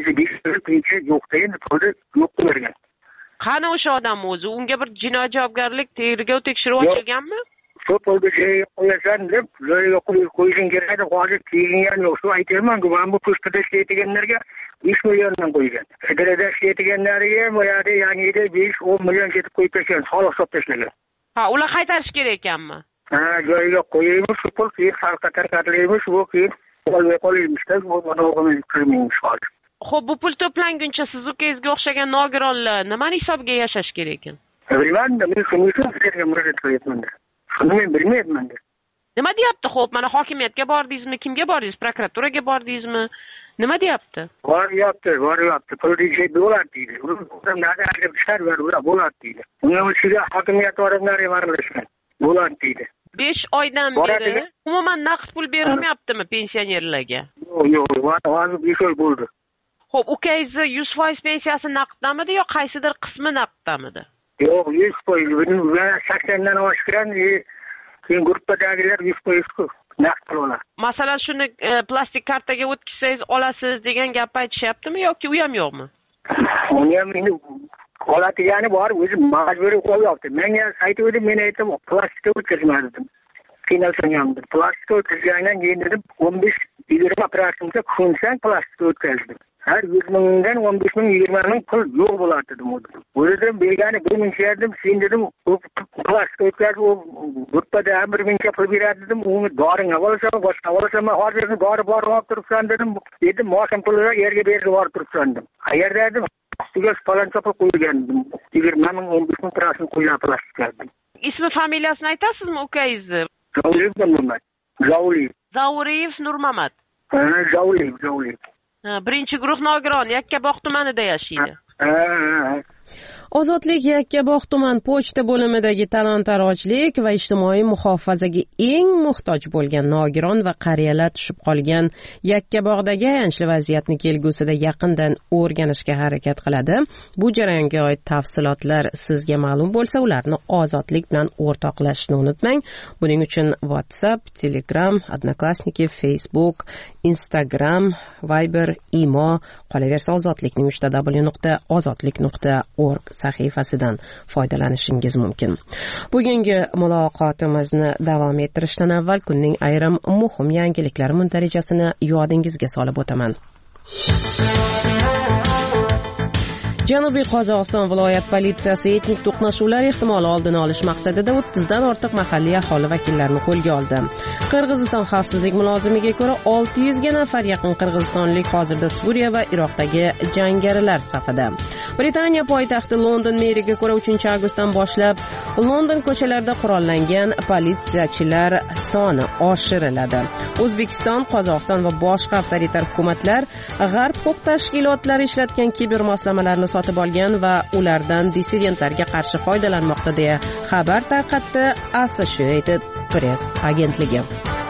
pensiya yo'qda endi pulni yo'q qilgan. Qani o'sha odam o'zi? Unga bir jinoiy javobgarlik, tergov tekshiruv ochilganmi? Shu pulni joyiga qo'yasan deb, joyiga qo'yishing kerak deb hozir kelgan yo'q. Shu aytayman-ku, mana bu pochtada ishlaydiganlarga 5 milliondan qo'ygan. Idarada ishlaydiganlarga bu yerda ya'ni 5-10 million ketib qo'yib tashlagan, soliq solib tashlagan. Ular qaytarish kerak ekanmi? Joyiga qo'yamiz, shu pul keyin xalqqa tarqatilamiz, bu keyin qo'yamiz-da, bu o'g'imiz kirmaymiz hozir. Xo'p, bu pul to'planguncha siz ukangizga o'xshagan nogironlar nimani hisobiga yashash kerak ekan? Bilmadim, men shuni uchun sizlarga murojaat qilyapman. Shuni men bilmayapman. Nima deyapti? Xo'p, mana hokimiyatga bordingizmi? Kimga bordingiz? Prokuraturaga bordingizmi? Nima deyapti? Boryapti. Pulni jeb bo'ladi deydi. Odamlarga ajab ishlar bo'ladi deydi. Unga o'shiga hokimiyat odamlari aralashgan. Bo'ladi deydi. 5 oydan beri umuman naqd pul berilmayaptimi pensionerlarga? Yo'q, hozir 5 oy bo'ldi. Xo'p, ukangizni 100% pensiyasi naqddamidi yo qaysidir qismi naqddamidi? Yo'q, 100%. Buning 80 dan oshgan, keyin gruppadagilar 100% naqd pul oladi. Masalan, shuni plastik kartaga o'tkazsangiz olasiz degan gap aytishyaptimi yoki u ham yo'qmi? Uni ham endi oladigani bor, o'zi majburiy qo'yapti. Menga aytdi, men aytdim, plastikka o'tkazma dedim. Qiynalsam, plastikka o'tkazgandan keyin dedim, 15-20% kunsang plastikka o'tkazdim. Har 100 mingdan 15 ming 20 ming pul yo'q bo'ladi dedim. O'zim bergani 1 ming berdim, sen dedim, plastikka o'tkazib, u gruppada 1 mingga pul beradi dedim. Uni doringa olsam, boshqa olsam, hozir dori bor olib turibsan dedim. Dedim, mosham pulni yerga berib olib turibsan dedim. Qayerda dedim? Ustiga paloncha pul qo'ygandim. 20 ming 15 ming parasini qo'ygan plastikka. Ismi familiyasini aytasizmi ukangizning? Zauriyev Nurmamad. Zauriyev. Birinchi guruh nogiron Yakkabog' tumanida yashaydi. Ozodlik Yakkabog' tuman pochta bo'limidagi talon-tarojlik va ijtimoiy muhofazaga eng muhtoj bo'lgan nogiron va qariyalar tushib qolgan Yakkabog'dagi ayanchli vaziyatni kelgusida yaqindan o'rganishga harakat qiladi. Bu jarayonga oid tafsilotlar sizga ma'lum bo'lsa, ularni Ozodlik bilan o'rtoqlashishni unutmang. Buning uchun WhatsApp, Telegram, Odnoklassniki, Facebook, Instagram, Viber, Imo, qolaversa Ozodlikning www.ozodlik.org sahifasidan foydalanishingiz mumkin. Bugungi muloqotimizni davom ettirishdan avval kunning ayrim muhim yangiliklari muntarajasini yodingizga solib o'taman. Janubiy Qozog'iston viloyat politsiyasi etnik to'qnashuvlar ehtimoli oldini olish maqsadida 30 dan ortiq mahalliy aholi vakillarini qo'lga oldi. Qirg'iziston xavfsizlik mulozimiga ko'ra 600 ga nafar yaqin qirg'izistonlik hozirda Suriya va Iroqdagi jangarilar safida. Britaniya poytaxti London meriga ko'ra 3-avgustdan boshlab London ko'chalarida qurollangan politsiyachilar soni oshiriladi. O'zbekiston, Qozog'iston va boshqa avtoritar hukumatlar g'arb huquq tashkilotlari ishlatgan kiber moslamalarni sotib olgan va ulardan dissidentlarga qarshi foydalanmoqda deya xabar tarqatdi Associated Press agentligi.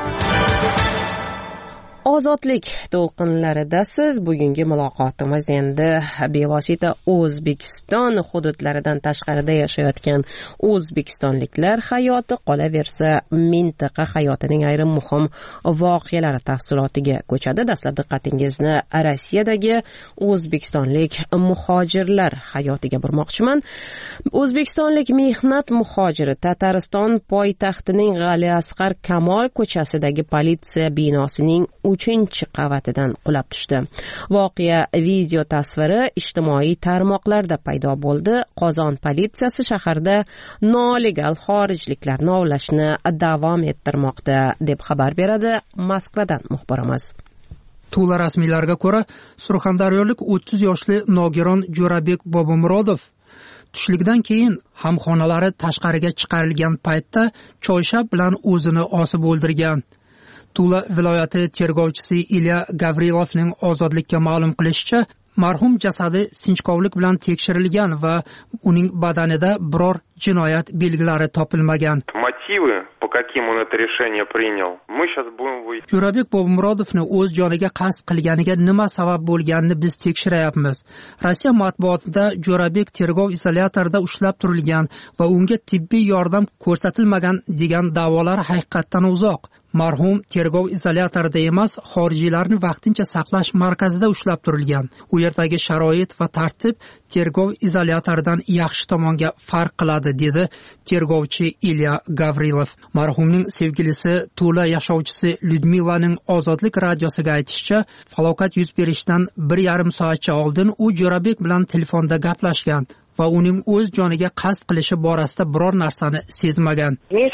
Ozodlik to'lqinlarida siz bugungi muloqotimiz endi bevosita O'zbekiston hududlaridan tashqarida yashayotgan o'zbekistonliklar hayoti, qolaversa mintaqa hayotining ayrim muhim voqealari tafsilotiga ko'chadi. Dastlab diqqatingizni Rossiyadagi o'zbekistonlik muhojirlar hayotiga burmoqchiman. O'zbekistonlik mehnat muhojiri Tatariston poytaxtining G'aliasqar Kamol ko'chasidagi politsiya binosining 3-qavatidan qulab tushdi. Voqea video tasviri ijtimoiy tarmoqlarda paydo bo'ldi. Qozon politsiyasi shaharda nolegal xorijliklarni ovlashni davom ettirmoqda deb xabar beradi Moskvadan muxbirimiz. Tula rasmiylarga ko'ra, surxondaryolik 30 yoshli nogiron Jo'rabek Bobomurodov tushlikdan keyin hamxonalari tashqariga chiqarilgan paytda choyshab bilan o'zini osib o'ldirgan. Tula viloyati tergovchisi Ilya Gavrilovning Ozodlikka ma'lum qilishicha, marhum jasadi sinchkovlik bilan tekshirilgan va uning badanida biror jinoyat belgilari topilmagan. Motivi, по каким он это решение принял, мы сейчас будем выяснять. Jo'rabek Bobomurodovni o'z joniga qasd qilganiga nima sabab bo'lganini biz tekshiryapmiz. Rossiya matbuotida Jo'rabek tergov izolyatorida ushlab turilgan va unga tibbiy yordam ko'rsatilmagan degan da'volar haqiqatdan uzoq. Marhum tergov izolyatorida emas, xorijiylarni vaqtincha saqlash markazida ushlab turilgan. U yerdagi sharoit va tartib tergov izolyatoridan yaxshi tomonga farq qiladi, dedi tergovchi Ilya Gavrilov. Marhumning sevgilisi Tula yashovchisi Lyudmilaning Ozodlik radiosiga aytishicha, falokat yuz berishidan 1,5 soatcha oldin u Jo'rabek bilan telefonda gaplashgan va uning o'z joniga qasd qilishi borasida biror narsani sezmagan.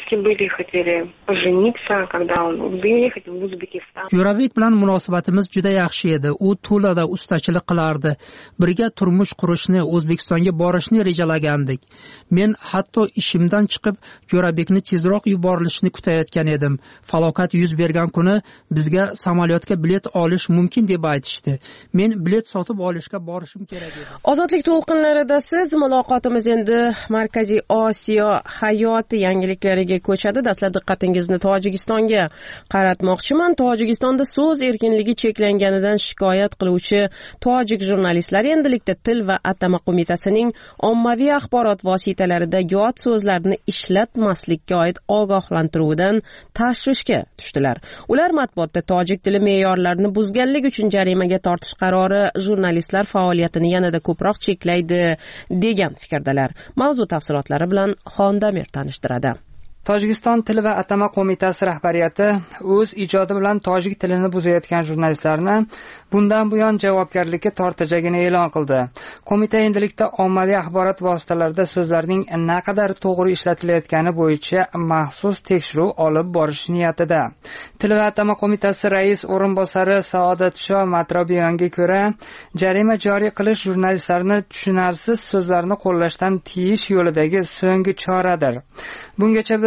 Jo'rabek bilan munosabatimiz juda yaxshi edi. U Tulada ustachilik qilardi. Birga turmush qurishni, O'zbekistonga borishni rejalagandik. Men hatto ishimdan chiqib Jo'rabekni tezroq yuborilishini kutayotgan edim. Falokat yuz bergan kuni bizga samolyotga bilet olish mumkin deb aytishdi. Men bilet sotib olishga borishim kerak edi. Ozodlik to'lqinlarida siz muloqotimiz endi Markaziy Osiyo hayoti yangiliklariga ko'chadi. Dastlab diqqatingizni Tojikistonga qaratmoqchiman. Tojikistonda so'z erkinligi cheklanganidan shikoyat qiluvchi tojik jurnalistlar endilikda Til va atama qo'mitasining ommaviy axborot vositalarida yot so'zlarni ishlatmaslikka oid ogohlantiruvdan tashvishga tushdilar. Ular matbuotda tojik tili me'yorlarini buzganlik uchun jarimaga tortish qarori jurnalistlar faoliyatini yanada ko'proq cheklaydi degan fikrdalar. Mavzu tafsilotlari bilan Xondamir tanishtiradi. Tojikiston Til va atama qo'mitasi rahbariyati o'z ijodi bilan tojik tilini buzayotgan jurnalistlarni bundan buyon javobgarlikka tortajagini e'lon qildi. Qo'mita endilikda ommaviy axborot vositalarida so'zlarning naqadar to'g'ri ishlatilayotgani bo'yicha maxsus tekshiruv olib borish niyatida. Til va atama qo'mitasi rais o'rinbosari Saodatsho Matrobiyonga ko'ra, jarima joriy qilish jurnalistlarni tushunarsiz so'zlarni qo'llashdan tiyish yo'lidagi so'nggi choradir. Bungacha biz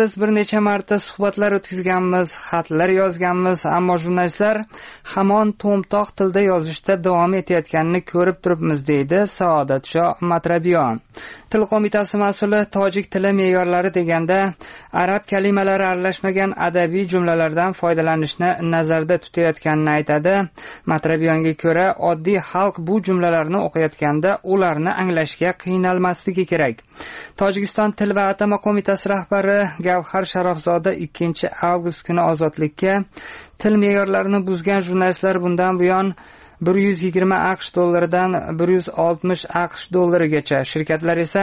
biz bir necha marta suhbatlar o'tkazganmiz, xatlar yozganmiz, ammo jurnalistlar hamon to'mtoq tilda yozishda davom etayotganini ko'rib turibmiz, deydi Saodatsho Matrabiyon. Til qo'mitasi mas'uli tojik tili me'yorlari deganda arab kalimalari aralashmagan adabiy jumlalardan foydalanishni nazarda tutayotganini aytadi. Matrabiyonga ko'ra, oddiy xalq bu jumlalarni o'qiyotganda ularni anglashga qiynalmasligi kerak. Tojikiston til va atama qo'mitasi rahbari Gavhar Sharofzoda 2 avgust kuni Ozodlikka til me'yorlarini buzgan jurnalistlar bundan buyon 120 AQSh dollaridan 160 AQSh dollarigacha, shirkatlar esa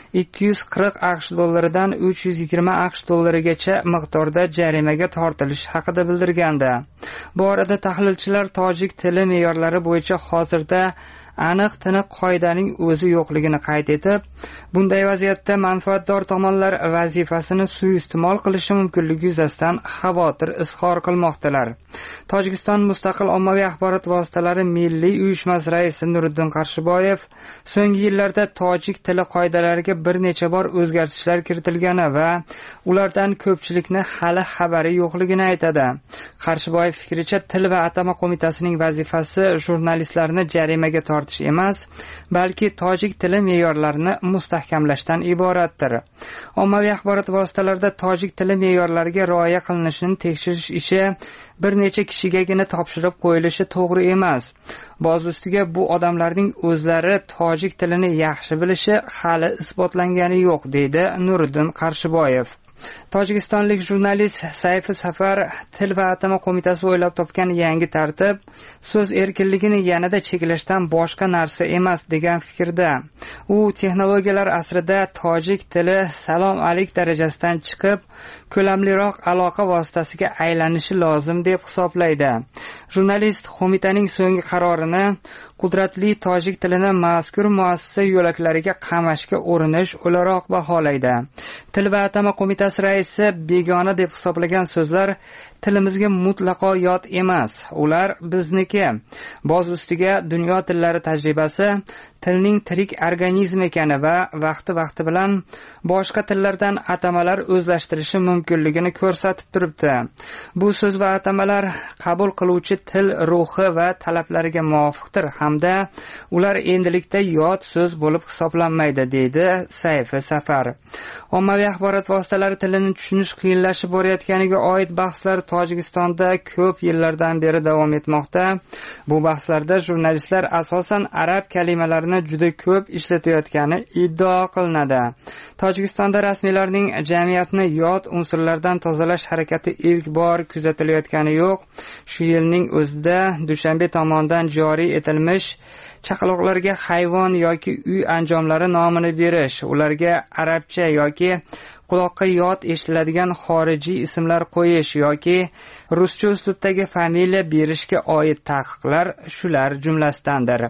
240 AQSh dollaridan 320 AQSh dollarigacha miqdorda jarimaga tortilish haqida bildirgandi. Bu orada tahlilchilar tojik tili me'yorlari bo'yicha hozirda aniq tiniq qoidaning o'zi yo'qligini qayd etib, bunday vaziyatda manfaatdor tomonlar vazifasini suiiste'mol qilishi mumkinligi yuzasidan xavotir izhor qilmoqdalar. Tojikiston Mustaqil ommaviy axborot vositalari milliy uyushmasi raisi Nuriddin Qarshiboyev so'nggi yillarda tojik tili qoidalariga bir necha bor o'zgartishlar kiritilgani va ulardan ko'pchilikni hali xabari yo'qligini aytadi. Qarshiboyev fikricha, til va atama qo'mitasining vazifasi jurnalistlarni jarimaga tortish emas, balki tojik tili me'yorlarini mustahkamlashdan iboratdir. Ommaviy axborot vositalarida tojik tili me'yorlariga rioya qilinishini tekshirish ishi bir necha kishigagina topshirib qo'yilishi to'g'ri emas. Boz ustiga bu odamlarning o'zlari tojik tilini yaxshi bilishi hali isbotlangani yo'q, deydi Nuriddin Qarshiboyev. Tojikistonlik jurnalist Sayfi Safar til va atama qo'mitasi o'ylab topgan yangi tartib so'z erkinligini yanada cheklashdan boshqa narsa emas degan fikrda. U texnologiyalar asrida tojik tili salom alik darajasidan chiqib, ko'lamliroq aloqa vositasiga aylanishi lozim deb hisoblaydi. Jurnalist qo'mitaning so'nggi qarorini qudratli tojik tilini mazkur muassasa yo'laklariga qamashga urinish o'laroq baholaydi. Til va atama qo'mitasi raisi begona deb hisoblagan so'zlar tilimizga mutlaqo yot emas, ular bizniki. Boz ustiga dunyo tillari tajribasi tilning tirik organizm ekani va vaqti bilan boshqa tillardan atamalar o'zlashtirishi mumkinligini ko'rsatib turibdi. Bu so'z va atamalar qabul qiluvchi til ruhi va talablariga muvofiqdir hamda ular endilikda yot so'z bo'lib hisoblanmaydi, deydi Sayfi Safar. Ommaviy axborot vositalari tilini tushunish qiyinlashib borayotganiga oid bahslar Tojikistonda ko'p yillardan beri davom etmoqda. Bu bahslarda jurnalistlar asosan arab kalimalarini juda ko'p ishlatayotgani iddao qilinadi. Tojikistonda rasmiylarning jamiyatni yot unsurlardan tozalash harakati ilk bor kuzatilayotgani yo'q. Shu yilning o'zida Dushanbe tomonidan joriy etilmish chaqaloqlarga hayvon yoki uy anjomlari nomini berish, ularga arabcha yoki quloqqa yot eshitiladigan xorijiy ismlar qo'yish yoki ruscha uslubdagi familiya berishga oid taqiqlar shular jumlasidandir.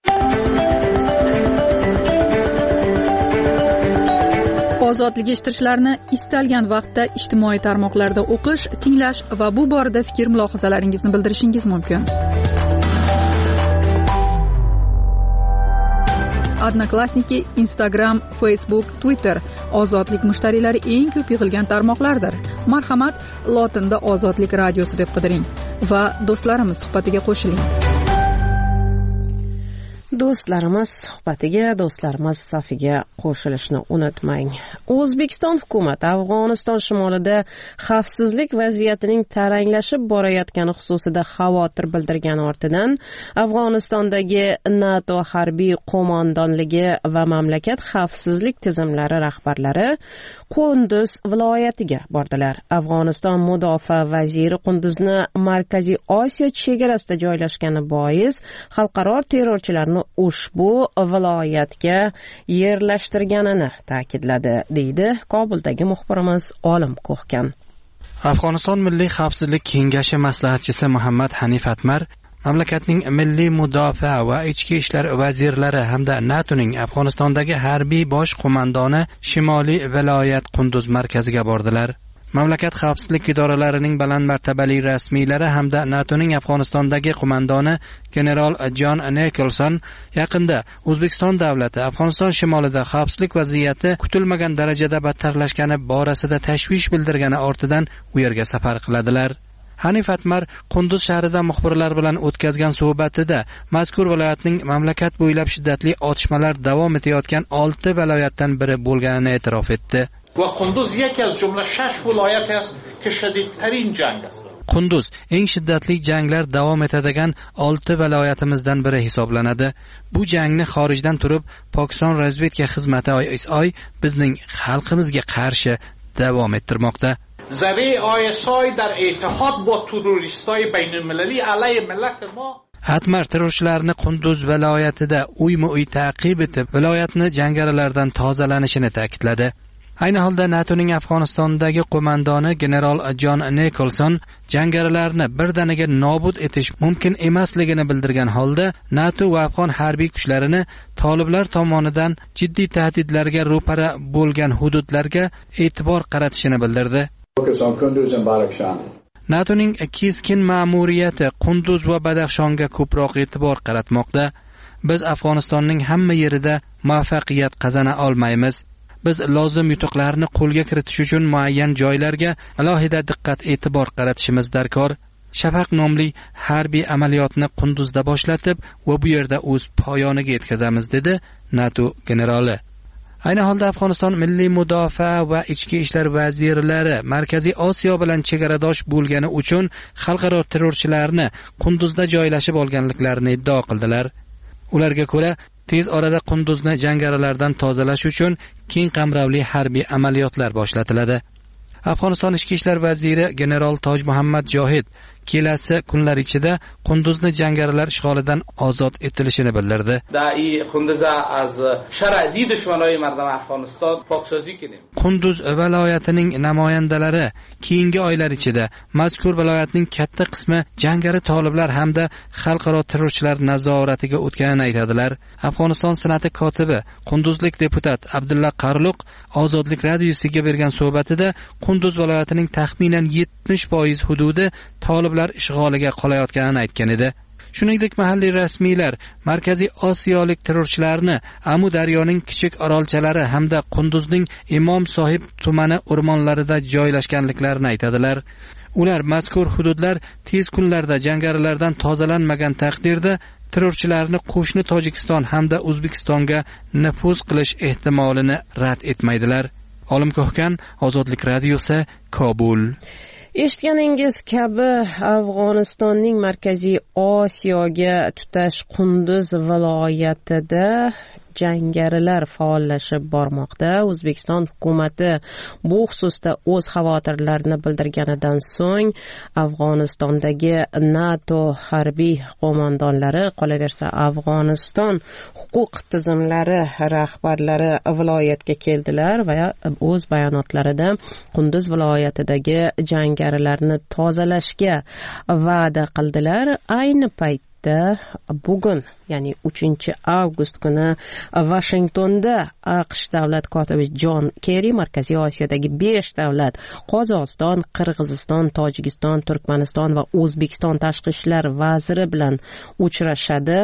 Ozodlik eshittirishlarni istalgan vaqtda ijtimoiy tarmoqlarda o'qish, tinglash va bu borada fikr mulohazalaringizni bildirishingiz mumkin. Odnoklassniki, Instagram, Facebook, Twitter ozodlik mushtariylari eng ko'p yig'ilgan tarmoqlardir. Marhamat, lotinda Ozodlik radiosi deb qidiring va do'stlarimiz suhbatiga qo'shiling. Do'stlarimiz suhbatiga, do'stlarimiz safiga qo'shilishni unutmang. O'zbekiston hukumati Afg'oniston shimolida xavfsizlik vaziyatining taranglashib borayotgani xususida xavotir bildirgani ortidan Afg'onistondagi NATO harbiy qo'mondonligi va mamlakat xavfsizlik tizimlari rahbarlari Qunduz viloyatiga bordilar. Afg'oniston mudofaa vaziri Qunduzni Markaziy Osiyo chegarasida joylashgani bois xalqaro terrorchilarni ushbu viloyatga yerlashtirganini ta'kidladi, deydi Kobuldagi muxbirimiz Olim Ko'hkan. Afg'oniston Milliy xavfsizlik kengashi maslahatchisi Muhammad Hanif Atmar mamlakatning milliy mudofaa va ichki ishlar vazirlari hamda NATOning Afg'onistondagi harbiy bosh qo'mondoni Shimoliy viloyat Qunduz markaziga bordilar. mamlakat xavfsizlik idoralarining baland martabali rasmiylari hamda NATOning Afg'onistondagi qo'mondoni general Jon Nikolson yaqinda O'zbekiston davlati Afg'oniston shimolida xavfsizlik vaziyati kutilmagan darajada battarlashgani borasida tashvish bildirgani ortidan u yerga safar qiladilar. Hanif Atmar Qunduz shahrida muxbirlar bilan o'tkazgan suhbatida mazkur viloyatning mamlakat bo'ylab shiddatli otishmalar davom etayotgan 6 viloyatdan biri bo'lganini e'tirof etdi. و قندوز یکی از جمله 6 ولایت است که شدیدترین جنگ است. Qunduz eng shiddatli janglar davom etadigan 6 viloyatimizdan biri hisoblanadi. Bu jangni xorijdan turib Pokiston razvedka xizmati ISI bizning xalqimizga qarshi davom ettirmoqda. ذره ISI در اتحاد با تروریستای بین‌المللی علیه ملت ما Atmar terrorchilarni Qunduz viloyatida uyma-uy ta'qib etib, viloyatni jangarilardan tozalanishini ta'kidladi. Ayni holda NATOning Afg'onistondagi qo'mondoni general Jon Nikolson jangarilarni birdaniga nobud etish mumkin emasligini bildirgan holda NATO va afg'on harbiy kuchlarini toliblar tomonidan jiddiy tahdidlarga ro'para bo'lgan hududlarga e'tibor qaratishini bildirdi. NATOning keskin ma'muriyati Qunduz va Badaxshonga ko'proq e'tibor qaratmoqda. Biz Afg'onistonning hamma yerida muvaffaqiyat qozona olmaymiz. Biz lozim yutuqlarni qo'lga kiritish uchun muayyan joylarga alohida diqqat e'tibor qaratishimiz darkor. Shafaq nomli harbiy amaliyotni Qunduzda boshlatib va bu yerda o'z poyoniga yetkazamiz dedi NATO generali. Ayni holda Afg'oniston milliy mudofaa va ichki ishlar vazirlari Markaziy Osiyo bilan chegaradosh bo'lgani uchun xalqaro terrorchilarni Qunduzda joylashib olganliklarini iddao qildilar. Ularga ko'ra, tez orada Qunduzni jangarilardan tozalash uchun keng qamrovli harbiy amaliyotlar boshlatiladi. Afg'oniston ichki ishlar vaziri general Toj Muhammad Johid kelasi kunlar ichida Qunduzni jangarilar ishg'olidan ozod etilishini bildirdi. Qunduz viloyatining namoyandalari keyingi oylar ichida mazkur viloyatning katta qismi jangari toliblar hamda xalqaro terrorchilar nazoratiga o'tganini aytadilar. Afg'oniston senati kotibi, Qunduzlik deputat Abdulla Qarluq Ozodlik radiosiga bergan suhbatida Qunduz viloyatining taxminan 70% hududi toliblar ishg'oliga qolayotganini aytgan edi. Shuningdek, mahalliy rasmiylar Markaziy Osiyolik terrorchilarni Amu daryoning kichik orolchalari hamda Qunduzning Imom Sohib tumani o'rmonlarida joylashganliklarini aytadilar. Ular mazkur hududlar tez kunlarda jangarilardan tozalanmagan taqdirda terrorchilarni qo'shni Tojikiston hamda O'zbekistonga nufuz qilish ehtimolini rad etmaydilar. Olim Ko'hkan, Ozodlik radiosi, Kobul. Eshitganingiz kabi Afg'onistonning Markaziy Osiyoga tutash Qunduz viloyatida jangarilar faollashib bormoqda. O'zbekiston hukumatı bu xususda o'z xavotirlarini bildirganidan so'ng Afg'onistondagi NATO harbiy qo'mondonlari, qolaversa Afg'oniston huquq tizimlari rahbarlari viloyatga keldilar va o'z bayonotlarida Qunduz viloyatidagi jangarilarni tozalashga va'da qildilar. Ayni paytda bugun, ya'ni 3-avgust kuni Washingtonda AQSh davlat kotibi Jon Kerri Markaziy Osiyodagi 5 davlat Qozog'iston, Qirg'iziston, Tojikiston, Turkmaniston va O'zbekiston tashqi ishlar vaziri bilan uchrashadi.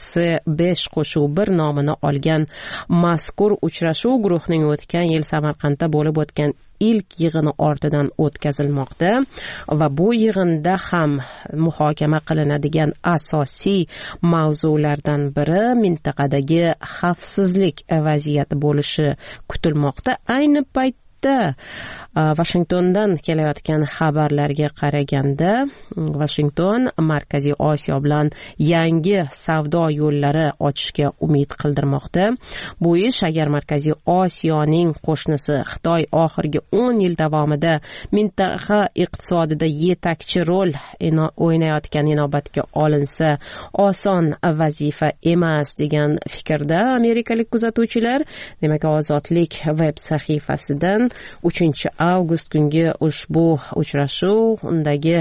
S5 qo'shuv 1 nomini olgan mazkur uchrashuv guruhning o'tgan yil Samarqandda bo'lib o'tgan ilk yig'ini ortidan o'tkazilmoqda va bu yig'inda ham muhokama qilinadigan asosiy mavzulardan biri mintaqadagi xavfsizlik vaziyati bo'lishi kutilmoqda. Ayni paytda Washingtondan kelayotgan xabarlarga qaraganda, Washington Markaziy Osiyo bilan yangi savdo yo'llari ochishga umid qildirmoqda. Bu ish agar Markaziy Osiyoning qo'shnisi Xitoy oxirgi 10 yil davomida mintaqa iqtisodida yetakchi rol o'ynayotgan inobatga olinsa, oson vazifa emas degan fikrda amerikalik kuzatuvchilar. Demak, Ozodlik veb sahifasidan 3-avgust kungi ushbu uchrashuv, undagi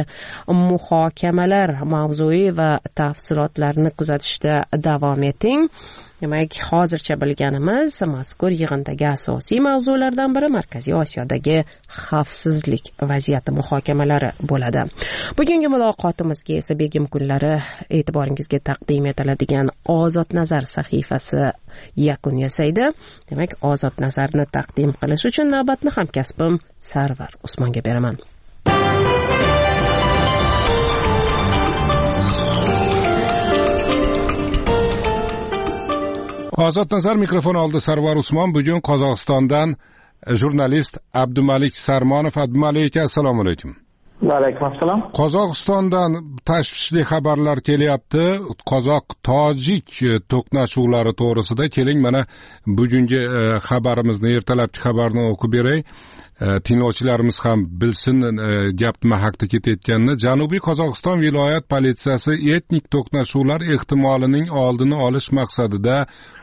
muhokamalar mavzui va tafsilotlarini kuzatishda davom eting. Demak, hozircha bilganimiz mazkur yig'indagi asosiy mavzulardan biri Markaziy Osiyodagi xavfsizlik vaziyati muhokamalari bo'ladi. Bugungi muloqotimizga esa begim kunlari e'tiboringizga taqdim etiladigan Ozod Nazar sahifasi yakun yasaydi. Demak, Ozod Nazarni taqdim qilish uchun navbatni hamkasbim Sarvar Usmonga beraman. Ozod Nazar mikrofon oldi. Sarvar Usmon. Bugun Qozog'istondan jurnalist Abdumalik Sarmonov. Abdumalik, assalomu alaykum. Va alaykum assalom. Qozog'istondan tashvishli xabarlar kelyapti. Qozoq-tojik to'qnashuvlari to'g'risida. Keling, mana bugungi xabarimizni, ertalabki xabarni o'qib beray. Tinglovchilarimiz ham bilsin gap nima haqida ketayotganini. Janubiy Qozog'iston viloyat politsiyasi etnik to'qnashuvlar ehtimolining oldini olish maqsadida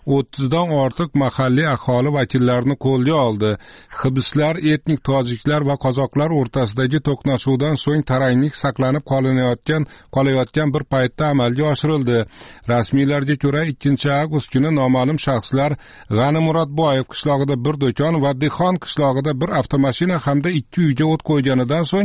30 dan ortiq mahalliy aholi vakillarini qo'lga oldi. Hibslar etnik tojiklar va qozoqlar o'rtasidagi to'qnashuvdan so'ng taranglik saqlanib qolayotgan bir paytda amalga oshirildi. Rasmiylarga ko'ra 2-avgust kuni noma'lum shaxslar G'animurodboyev qishlog'ida bir do'kon va Dixon qishlog'ida bir avtomashina hamda 2 uyga o't qo'yganidan so'ng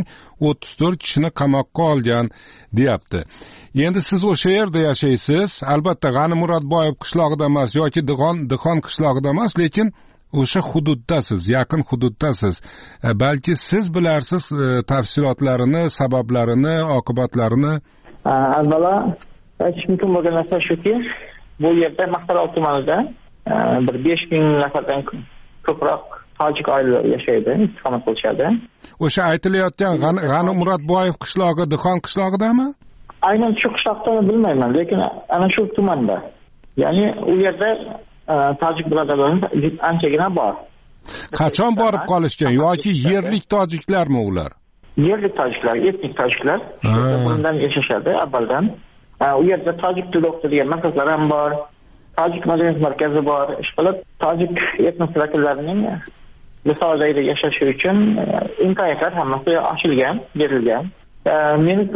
34 kishini qamoqqa olgan, deyapti. Endi siz o'sha yerda yashaysiz. Albatta G'animurodboyev qishlog'ida emas yoki Dixon qishlog'ida emas, lekin o'sha hududdasiz, yaqin hududdasiz. Balki siz bilarsiz tafsilotlarini, sabablarini, oqibatlarini. Avvalo aytish mumkin bo'lgan narsa shuki, bu yerda Maqtaroq tumanida bir 5000 nafardan ko'proq tojik oilalar yashaydi, istiqomat qilishadi. O'sha aytilayotgan G'animurodboyev qishlog'i Dixon qishlog'idami? Aynan shu qishloqni bilmayman, lekin ana shu tumanda. Ya'ni u yerda tojik birodarlarimiz anchagina bor. Qachon borib qolishgan yoki yerlik tojiklarmi ular? Yerlik tojiklar, etnik tojiklar. Bundan yashashadi avvaldan. U yerda tojik tili o'qitilgan maktablar ham bor. Tojik madaniyat markazi bor. Ishqilib tojik etnik vakillarining misolida yashashi uchun imkoniyatlar hammasi ochilgan, berilgan. Meni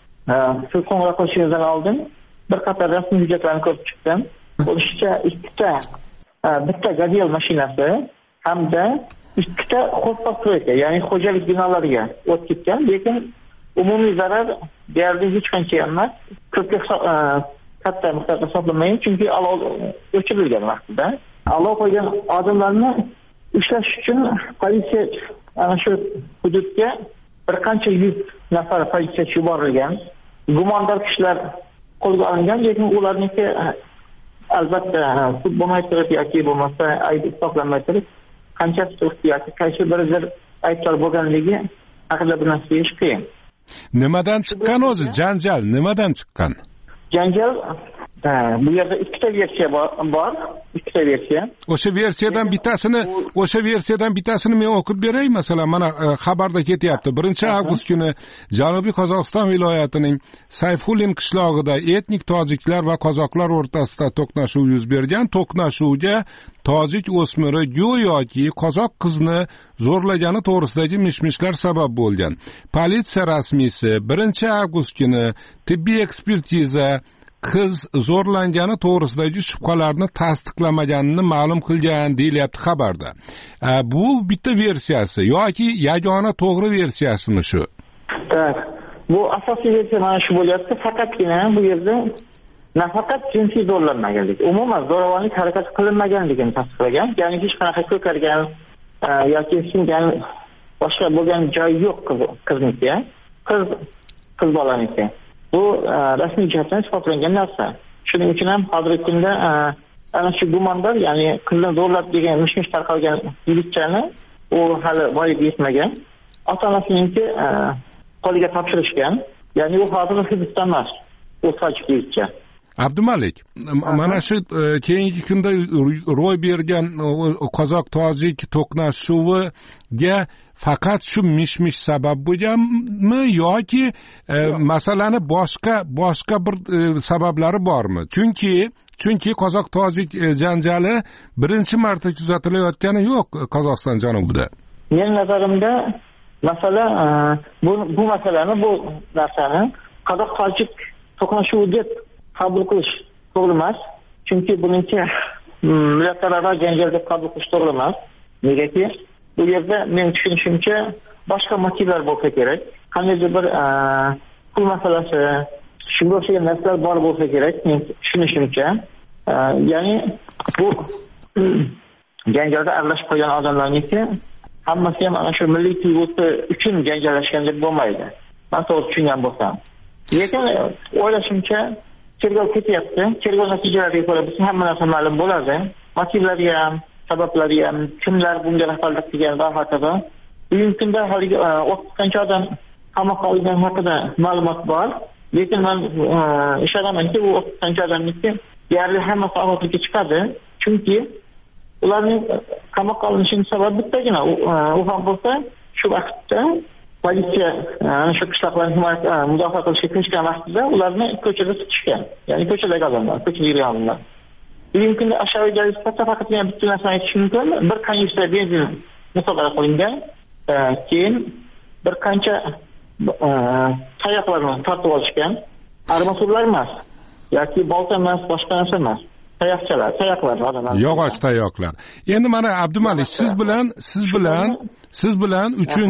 shu qo'ng'iroq qilishingizdan oldin bir qator rasmiy hujjatlarni ko'rib chiqdim. Bo'lishicha bitta Gadiel mashinasi hamda 2 ta xo'jalik, ya'ni xo'jalik binolariga o't ketgan, lekin umumiy zarar deyarli hech qancha emas. Ko'pga katta miqdorda hisoblanmaydi, chunki olov o'chirilgan vaqtida. Olov qo'ygan odamlarni ushlash uchun politsiya ana shu hududga bir qancha yuz nafar politsiyachi yuborilgan. Gumondor kishilar qo'lga olingan, lekin ularniki albatta sud bo'lmay turib yoki bo'lmasa ayb hisoblanmay turib qanchasi turibdi yoki qaysi biridir aybdor bo'lganligi haqida bir narsa deyish qiyin. Nimadan chiqqan o'zi janjal? Nimadan chiqqan? Janjal bu yerda 2 ta versiya bor, 2 ta versiya. O'sha versiyadan bittasini men o'qib beray. Masalan, mana xabarda ketyapti. 1-avgust kuni Janubiy Qozog'iston viloyatining Sayfulin qishlog'ida etnik tojiklar va qozoqlar o'rtasida to'qnashuv yuz bergan. To'qnashuvga tojik o'smiri go'yoki qozoq qizni zo'rlagani to'g'risidagi mishmishlar sabab bo'lgan. Politsiya rasmiysi 1-avgust kuni tibbiy ekspertiza qiz zo'rlangani to'g'risidagi shubhalarni tasdiqlamaganini ma'lum qilgan deyilyapti xabarda. Bu bitta versiyasi yoki yagona to'g'ri versiyasimi shu? Bu asosiy versiya mana shu bo'lyapti. Faqatgina bu yerda nafaqat jinsiy zo'rlanmaganlik, umuman zo'ravonlik harakati qilinmaganligini tasdiqlagan. Ya'ni hech qanaqa ko'kargan yoki singan boshqa bo'lgan joyi yo'q qizniki, qiz bolaniki. Bu rasmiy jihatdan isbotlangan narsa. Shuning uchun ham hozirgi kunda ana shu gumondor, ya'ni qizni zo'rlab degan mish-mish tarqalgan yigitchani u hali voyaga yetmagan. Ota-onasiniki qo'liga topshirishgan. Ya'ni u hozir hibsda emas. U tojik yigitcha. Abdumalik, mana shu keyingi kunda ro'y bergan qozoq-tojik to'qnashuviga faqat shu mish-mish sabab bo'lganmi yoki masalani boshqa bir sabablari bormi? Chunki qozoq-tojik janjali birinchi marta kuzatilayotgani yo'q Qozog'iston janubida. Men nazarimda masala bu masalani, bu narsani qozoq-tojik to'qnashuvi deb qabul qilish to'g'ri emas. chunki buningcha mulozamalar janjal deb qabul qilish to'g'ri emas. Negaki bu yerda men tushunishimcha boshqa motivlar bo'lsa kerak, qandaydir bir pul masalasi, shunga o'xshagan narsalar bor bo'lsa kerak men tushunishimcha. Ya'ni bu janjalda aralashib qolgan odamlarniki hammasi ham ana shu milliy tuyg'usi uchun janjallashgan deb bo'lmaydi. Men to'g'ri tushungan bo'lsam. Lekin o'ylashimcha tergov ketyapti. Tergov natijalariga ko'ra biz hamma narsa ma'lum bo'ladi. Motivlari ham, sabablari ham, kimlar bunga rahbarlik qilgan va hokazo. Bugungi kunda haligi 30 qancha odam qamoqqa olingan haqida ma'lumot bor. Lekin men ishonamanki, u 30 qancha odamniki deyarli hammasi ozodlikka chiqadi. Chunki ularning qamoqqa olinishining sababi bittagina. U ham bo'lsa shu vaqtda politsiya ana shu qishloqlarni mudofaa qilishga kirishgan vaqtida ularni ko'chada tutishgan. Ya'ni ko'chadagi odamlar, ko'chada yurgan odamlar. Bugungi kunda ashyoviy dalil sifatida faqat bitta narsani aytish mumkin. Bir kanister benzin musobaqat qilingan, keyin bir qancha tayoqlarni tortib olishgan. Armaturlar emas yoki bolta emas, boshqa narsa emas. Tayoqlar odamlar. Yog'och tayoqlar. Endi mana Abdumalik siz bilan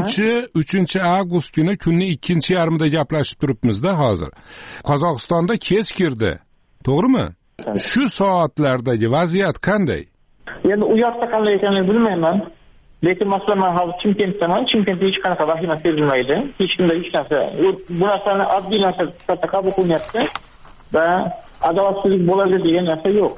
3 avgust kuni kunning 2-yarmida gaplashib turibmiz-da hozir. Qozog'istonda kech kirdi. To'g'rimi? Shu soatlardagi vaziyat qanday? Endi u yoqda qanday ekanini bilmayman. Lekin masalan men hozir Chimkentdaman. Chimkentda hech qanaqa vahima sezilmaydi. Hech kimda hech narsa. Bu narsani oddiy narsa sifatida qabul qilyapti va adolatsizlik bo'ladi degan narsa yo'q.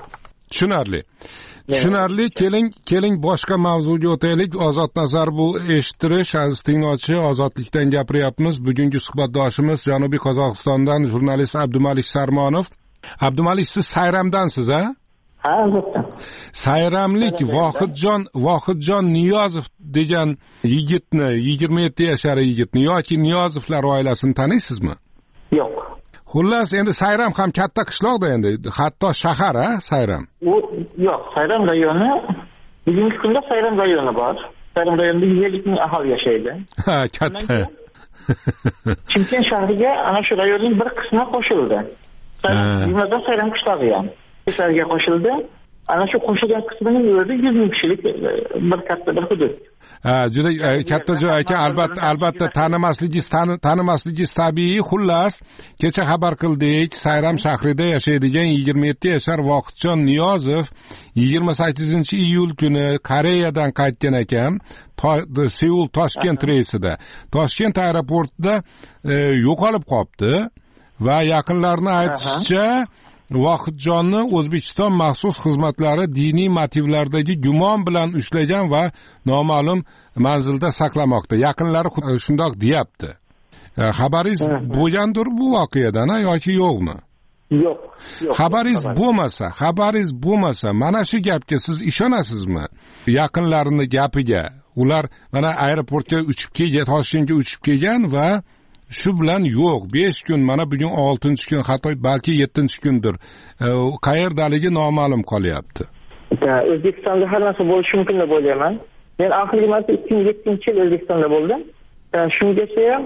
Tushunarli. Keling boshqa mavzuga o'taylik. Ozod Nazar bu eshittirish, aziz tinglovchi, ozodlikdan gapiryapmiz. Bugungi suhbatdoshimiz Janubiy Qozog'istondan jurnalist Abdumalik Sarmonov. Abdumalik, siz Sayramdansiz, ha? Ha, albatta. Sayramlik Vohidjon Niyozov degan yigitni, 27 yoshli yigitni yoki Niyozovlar oilasini taniysizmi? Yo'q. Xullas, endi Sayram ham katta qishloqda endi, hatto shahar, ha, Sayram. Yo'q, Sayram rayoni, bugungi kunda Sayram rayoni bor. Sayram rayonida 150 ming aholi yashaydi. Ha, katta. Chimkent shahriga ana shu rayonning bir qismi qo'shildi. Jumladan Sayram qishlog'i ham ishlarga qo'shildi. Ana shu qo'shilgan qismining o'zi 100 ming kishilik bir katta bir hudud. Juda katta joy ekan, albatta tanimasligingiz tabiiy. Xullas, kecha xabar qildik, Sayram shahrida yashaydigan 27 yoshli Vohidjon Niyozov 28-iyul kuni Koreyadan qaytgan ekan, Seul Toshkent reysida. Toshkent aeroportida yo'qolib qolibdi va yaqinlarning aytishicha Vohidjonni O'zbekiston maxsus xizmatlari diniy motivlardagi gumon bilan ushlagan va noma'lum manzilda saqlamoqda. Yaqinlari shundoq deyapti. Xabaringiz bo'lgandir bu voqeadan yoki yo'qmi? Yo'q. Xabaringiz bo'lmasa, mana shu gapga siz ishonasizmi? Yaqinlarining gapiga. Ular mana aeroportga Toshkentga uchib kelgan va shu bilan yo'q. 5 kun, mana bugun 6-kun, hatto balki 7-kundir. Qayerdaligi noma'lum qolyapti. O'zbekistonda har narsa bo'lishi mumkin deb o'ylayman. Men oxirgi marta 2007-yil O'zbekistonda bo'ldim. Shungacha ham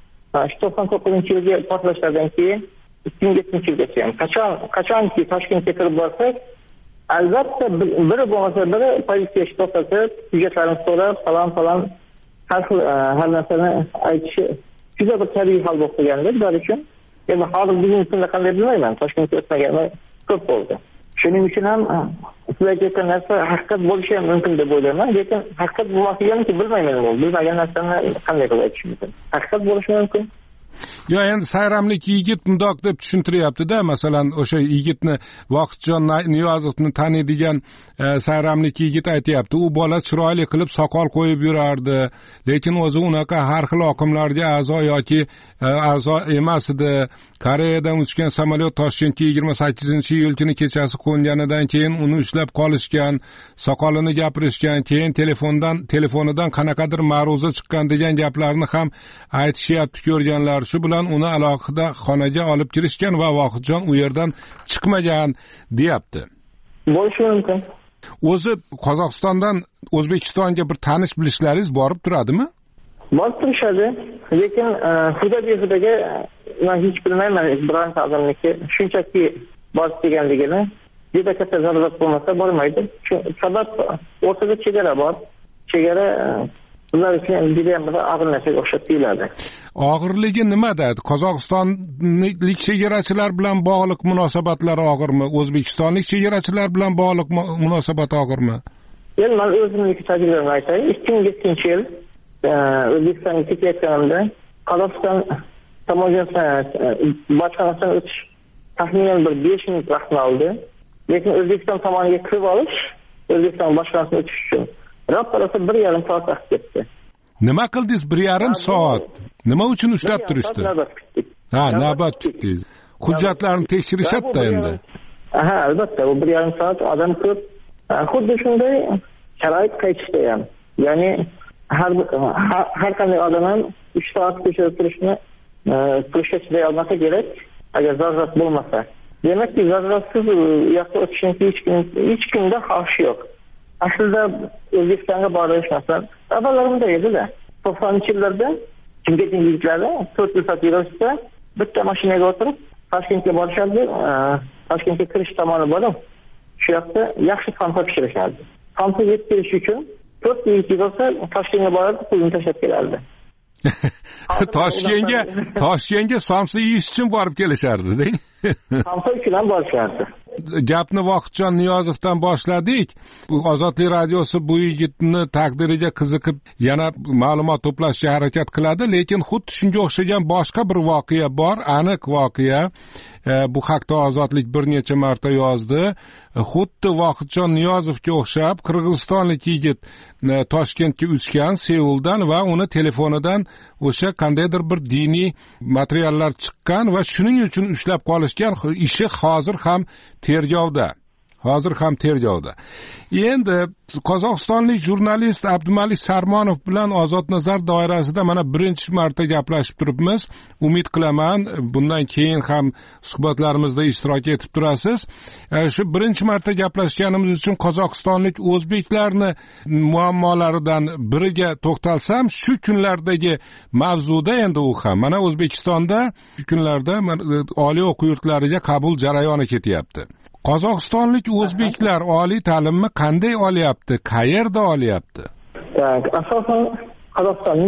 99-yilgi portlashlardan keyin 2007-yilgacha ham qachonki Toshkentga kirib borsak, albatta biri bo'lmasa biri politsiya to'xtatib, hujjatlarini so'rab, falon har narsani aytishi juda bir tabiiy hol bo'lib qolgandi ular uchun. Endi hozir bugungi kunda qanday bilmayman, Toshkentga o'tmagani ko'p bo'ldi. Shuning uchun ham sizlar aytgan narsa haqiqat bo'lishi ham mumkin deb o'ylayman, lekin haqiqat bo'lmaganki bilmayman, bilmagan narsani qanday qilib aytish mumkin. Haqiqat bo'lishi mumkin. Yo, endi Sayramlik yigit mundoq deb tushuntiryapti-da, masalan, o'sha yigitni Vohidjon Niyozovni taniydigan Sayramlik yigit aytayapti. U bola chiroyli qilib soqol qo'yib yurardi, lekin o'zi unaqa har xil oqimlarga a'zo yoki a'zo emas edi. Koreyadan uchgan samolyot Toshkentga 28-iyul kuni kechasi qo'nganidan keyin uni ushlab qolishgan, soqolini gapirishgan, keyin telefonidan qanaqadir ma'ruza chiqqan degan gaplarni ham aytishyapti ko'rganlar. Shu bilan uni alohida xonaga olib kirishgan va Vohidjon u yerdan chiqmagan deyapti. Bo'lishi mumkin. O'zi Qozog'istondan O'zbekistonga bir tanish bilishlaringiz borib turadimi? Borib turishadi, lekin huda-behudaga men hech bilmayman bironta odamniki shunchaki borib kelganligini. juda katta zarurat bo'lmasa bo'lmaydi. Sabab o'rtada chegara bor. Chegara ular uchun judayam bir og'ir narsaga o'xshab tuyuladi. Og'irligi nimada? Qozog'istonlik chegarachilar bilan bog'liq munosabatlar og'irmi? O'zbekistonlik chegarachilar bilan bog'liq munosabat og'irmi? Endi men o'zimning tajribamni aytay. 2007-yil O'zbekistonga ketayotganimda Qozog'iston bojxonasidan o'tish taxminan bir 5 minut vaqtni oldi. Lekin O'zbekiston tomoniga kirib olish, O'zbekiston bojxonasidan o'tish uchun ro'parasi 1,5 soat vaqt ketdi. Nima qildingiz 1,5 soat? Nima uchun ushlab turishdi? Navbat kutdingiz. Hujjatlarni tekshirishadi endi. Albatta, u 1,5 soat odam ko'p. Xuddi shunday sharoit qaytishda ham. Ya'ni har qanday odam ham 3 soat ko'chada turishga chiday olmasa kerak, agar zarurat bo'lmasa. Demakki, zaruratsiz u yoqqa o'tishning hech kimda xohish yo'q. Aslida O'zbekistonga borish masalan, avvallarimda edi-da. 90-yillarda Chimkentning yigitlari 4 soat yurishsa, bitta mashinaga o'tirib Toshkentga borishardi. Toshkentga kirish tomoni bo'lib, shu yoqda yaxshi samsa pishirishardi. Samsa yeb kelish uchun 4 yil bo'lsa Toshkentga borib pulni tashlab kelardi. Toshkentga samsa yeyish uchun borib kelishardi, deng. Samsa uchun ham borishardi. Gapni Vohidjon Niyozovdan boshladik. Ozodlik radiosi bu yigitni taqdiriga qiziqib yana ma'lumot to'plashga harakat qiladi, lekin xuddi shunga o'xshagan boshqa bir voqea bor, aniq voqea. Bu haqda Ozodlik bir necha marta yozdi. Xuddi Vohidjon Niyozovga o'xshab qirg'izistonlik yigit Toshkentga uchgan Seuldan va uni telefonidan o'sha qandaydir bir diniy materiallar chiqqan va shuning uchun ushlab qolishgan. Ishi hozir ham tergovda. Endi Qozog'istonlik jurnalist Abdumalik Sarmonov bilan Ozod nazar doirasida mana birinchi marta gaplashib turibmiz. Umid qilaman, bundan keyin ham suhbatlarimizda ishtirok etib turasiz. Shu birinchi marta gaplashganimiz uchun qozog'istonlik o'zbeklarni muammolaridan biriga to'xtalsam, shu kunlardagi mavzuda endi u ham mana O'zbekistonda shu kunlarda oliy o'quv yurtlariga qabul jarayoni ketyapti. Qozog'istonlik o'zbeklar oliy ta'limni qanday olyapti? Qayerda olyapti? Asosan Qozog'istonning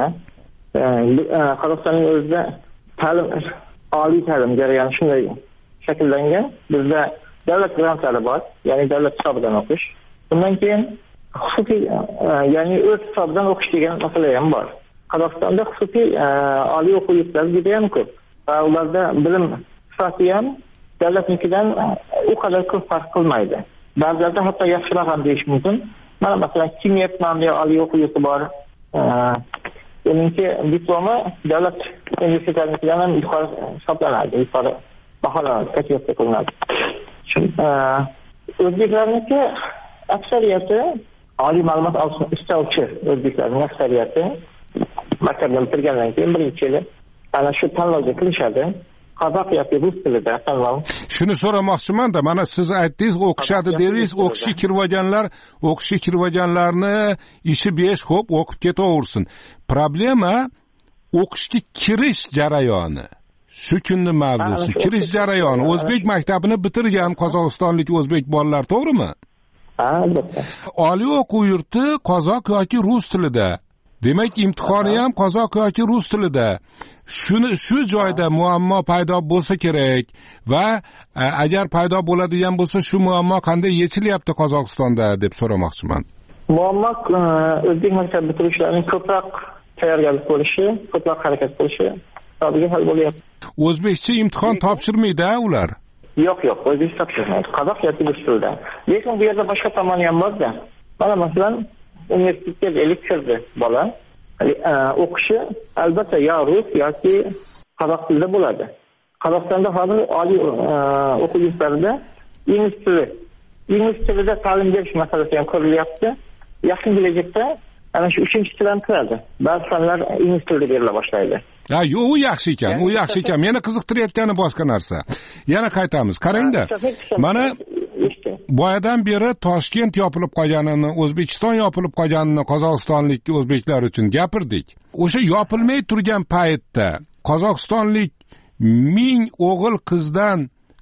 o'zida oliy ta'lim jarayoni shunday shakllangan. Bizda davlat grantlari bor, ya'ni davlat hisobidan o'qish. Bundan keyin xususiy, ya'ni o'z hisobidan o'qish degan masala ham bor. Qozog'istonda xususiy oliy o'quv yurtlari juda ham ko'p. Va ularda bilim sifati ham davlatnikidan u qadar ko'p farq qilmaydi. Ba'zilarda hatto yaxshiroq ham deyish mumkin. Mana masalan Kimyat nomli oliy o'quv yurti bor. Uningki diplomi davlat universitetlaridan ham yuqori hisoblanadi, yuqori baholanadi, kategoriya qilinadi. O'zbeklarniki aksariyati oliy ma'lumot istovchi o'zbeklarning aksariyati maktabdan bitirgandan keyin birinchi yili ana shu tanlovga kirishadi. Qozoq yoki rus tilida tanlov. Shuni so'ramoqchiman-da, mana siz aytdingiz, o'qishadi dedingiz, o'qishga kirvaganlarni ishi besh, xo'p, o'qib ketaversin. Problema o'qishga kirish jarayoni. Shu kunning mavzusi kirish jarayoni. O'zbek maktabini bitirgan qozog'istonlik o'zbek bolalar, to'g'rimi? Albatta. Oliy o'quv yurti qozoq yoki rus tilida. Demak, imtihoni ham qozoq yoki rus tilida. Shu joyda muammo paydo bo'lsa kerak va agar paydo bo'ladigan bo'lsa, shu muammo qanday yechilyapti Qozog'istonda deb so'ramoqchiman. Muammo o'zbek maktab bitiruvchilarining ko'proq tayyorgarlik bo'lishi, ko'proq harakat qilishi hisobiga hal bo'lyapti. O'zbekcha imtihon topshirmaydi ular. Yo'q, o'zbekcha topshirmaydi. Qozoq yoki rus tilida. Lekin bu yerda boshqa tomoni ham bor-da. Mana masalan, universitetga kirdi bola. O'qishi albatta yo rus yoki qozoq tilida bo'ladi. Qozog'istonda hozir oliy o'quv yurtlarida ingliz tilida ta'lim berish masalasi ham ko'rilyapti. Yaqin kelajakda ana shu 3-til ham kiradi. Ba'zi fanlar ingliz tilida berila boshlaydi. Yo'q, u yaxshi ekan. Meni qiziqtirayotgani boshqa narsa. Yana qaytamiz. Qarangda. Mana boyadan beri Toshkent yopilib qolganini, O'zbekiston yopilib qolganini qozog'istonlik o'zbeklar uchun gapirdik. O'sha yopilmay turgan paytda Qozog'istonlik 1000 o'g'il qizdan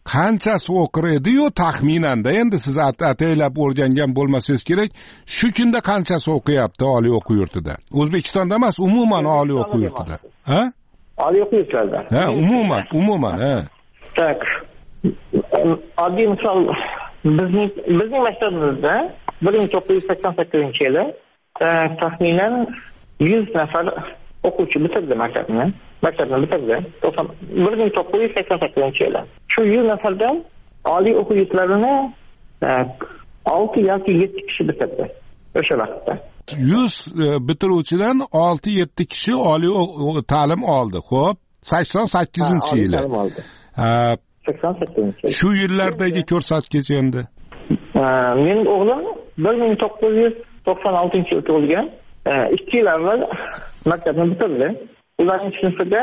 qanchasi o'qir edi-yu taxminanda, endi siz ataylab o'rgangan bo'lmasangiz kerak, shu kunda qanchasi o'qiyapti oliy o'quv yurtida? O'zbekistonda emas, umuman oliy o'quv yurtida. Ha? Oliy o'quv yurtlarida. Ha, umuman, ha. Tak. Oddiy misol bizning maktabimizda 1988-yili taxminan 100 nafar o'quvchi bitirdi maktabni bitirdi. 1988-yili. Shu 100 nafardan oliy o'quv yurtlarini 6 yoki 7 kishi bitirdi o'sha vaqtda. 100 bitiruvchidan 6-7 kishi oliy ta'lim oldi. Xo'p, 88-yili. 88. Shu yillardagi ko'rsatkich endi. Mening o'g'lim 1996-yilda tug'ilgan. 2 yil avval maktabni bitirdi. Ularning sinfida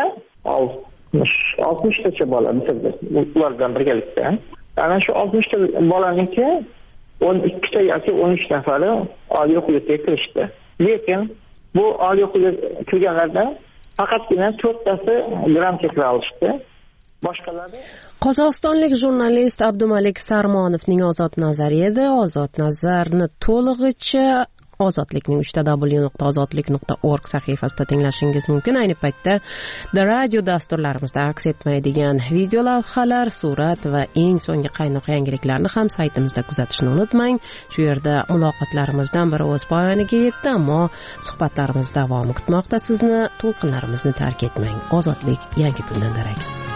60 tacha bola bitirdi. Ulardan birgalikda. Ana shu 60 ta bolaniki 12 ta yoki 13 nafari oliy o'quv yurtiga kirishdi. Lekin bu oliy o'quvga kirganlardan faqatgina 4 tasi grant chekla olishdi. Boshqalari Qozog'istonlik jurnalist Abdumalik Sarmonovning ozod nazari edi. Ozod nazarni to'lig'icha ozodlikning www.ozodlik.org sahifasida tinglashingiz mumkin. Ayni paytda The Radio dasturlarimizda aks etmaydigan video lavhalar, surat va eng so'nggi qaynoq yangiliklarni ham saytimizda kuzatishni unutmang. Shu yerda muloqotlarimizdan biri o'z poyoniga yetdi, ammo suhbatlarimiz davomi kutmoqda sizni. To'lqinlarimizni tark etmang. Ozodlik yangi kundan darak.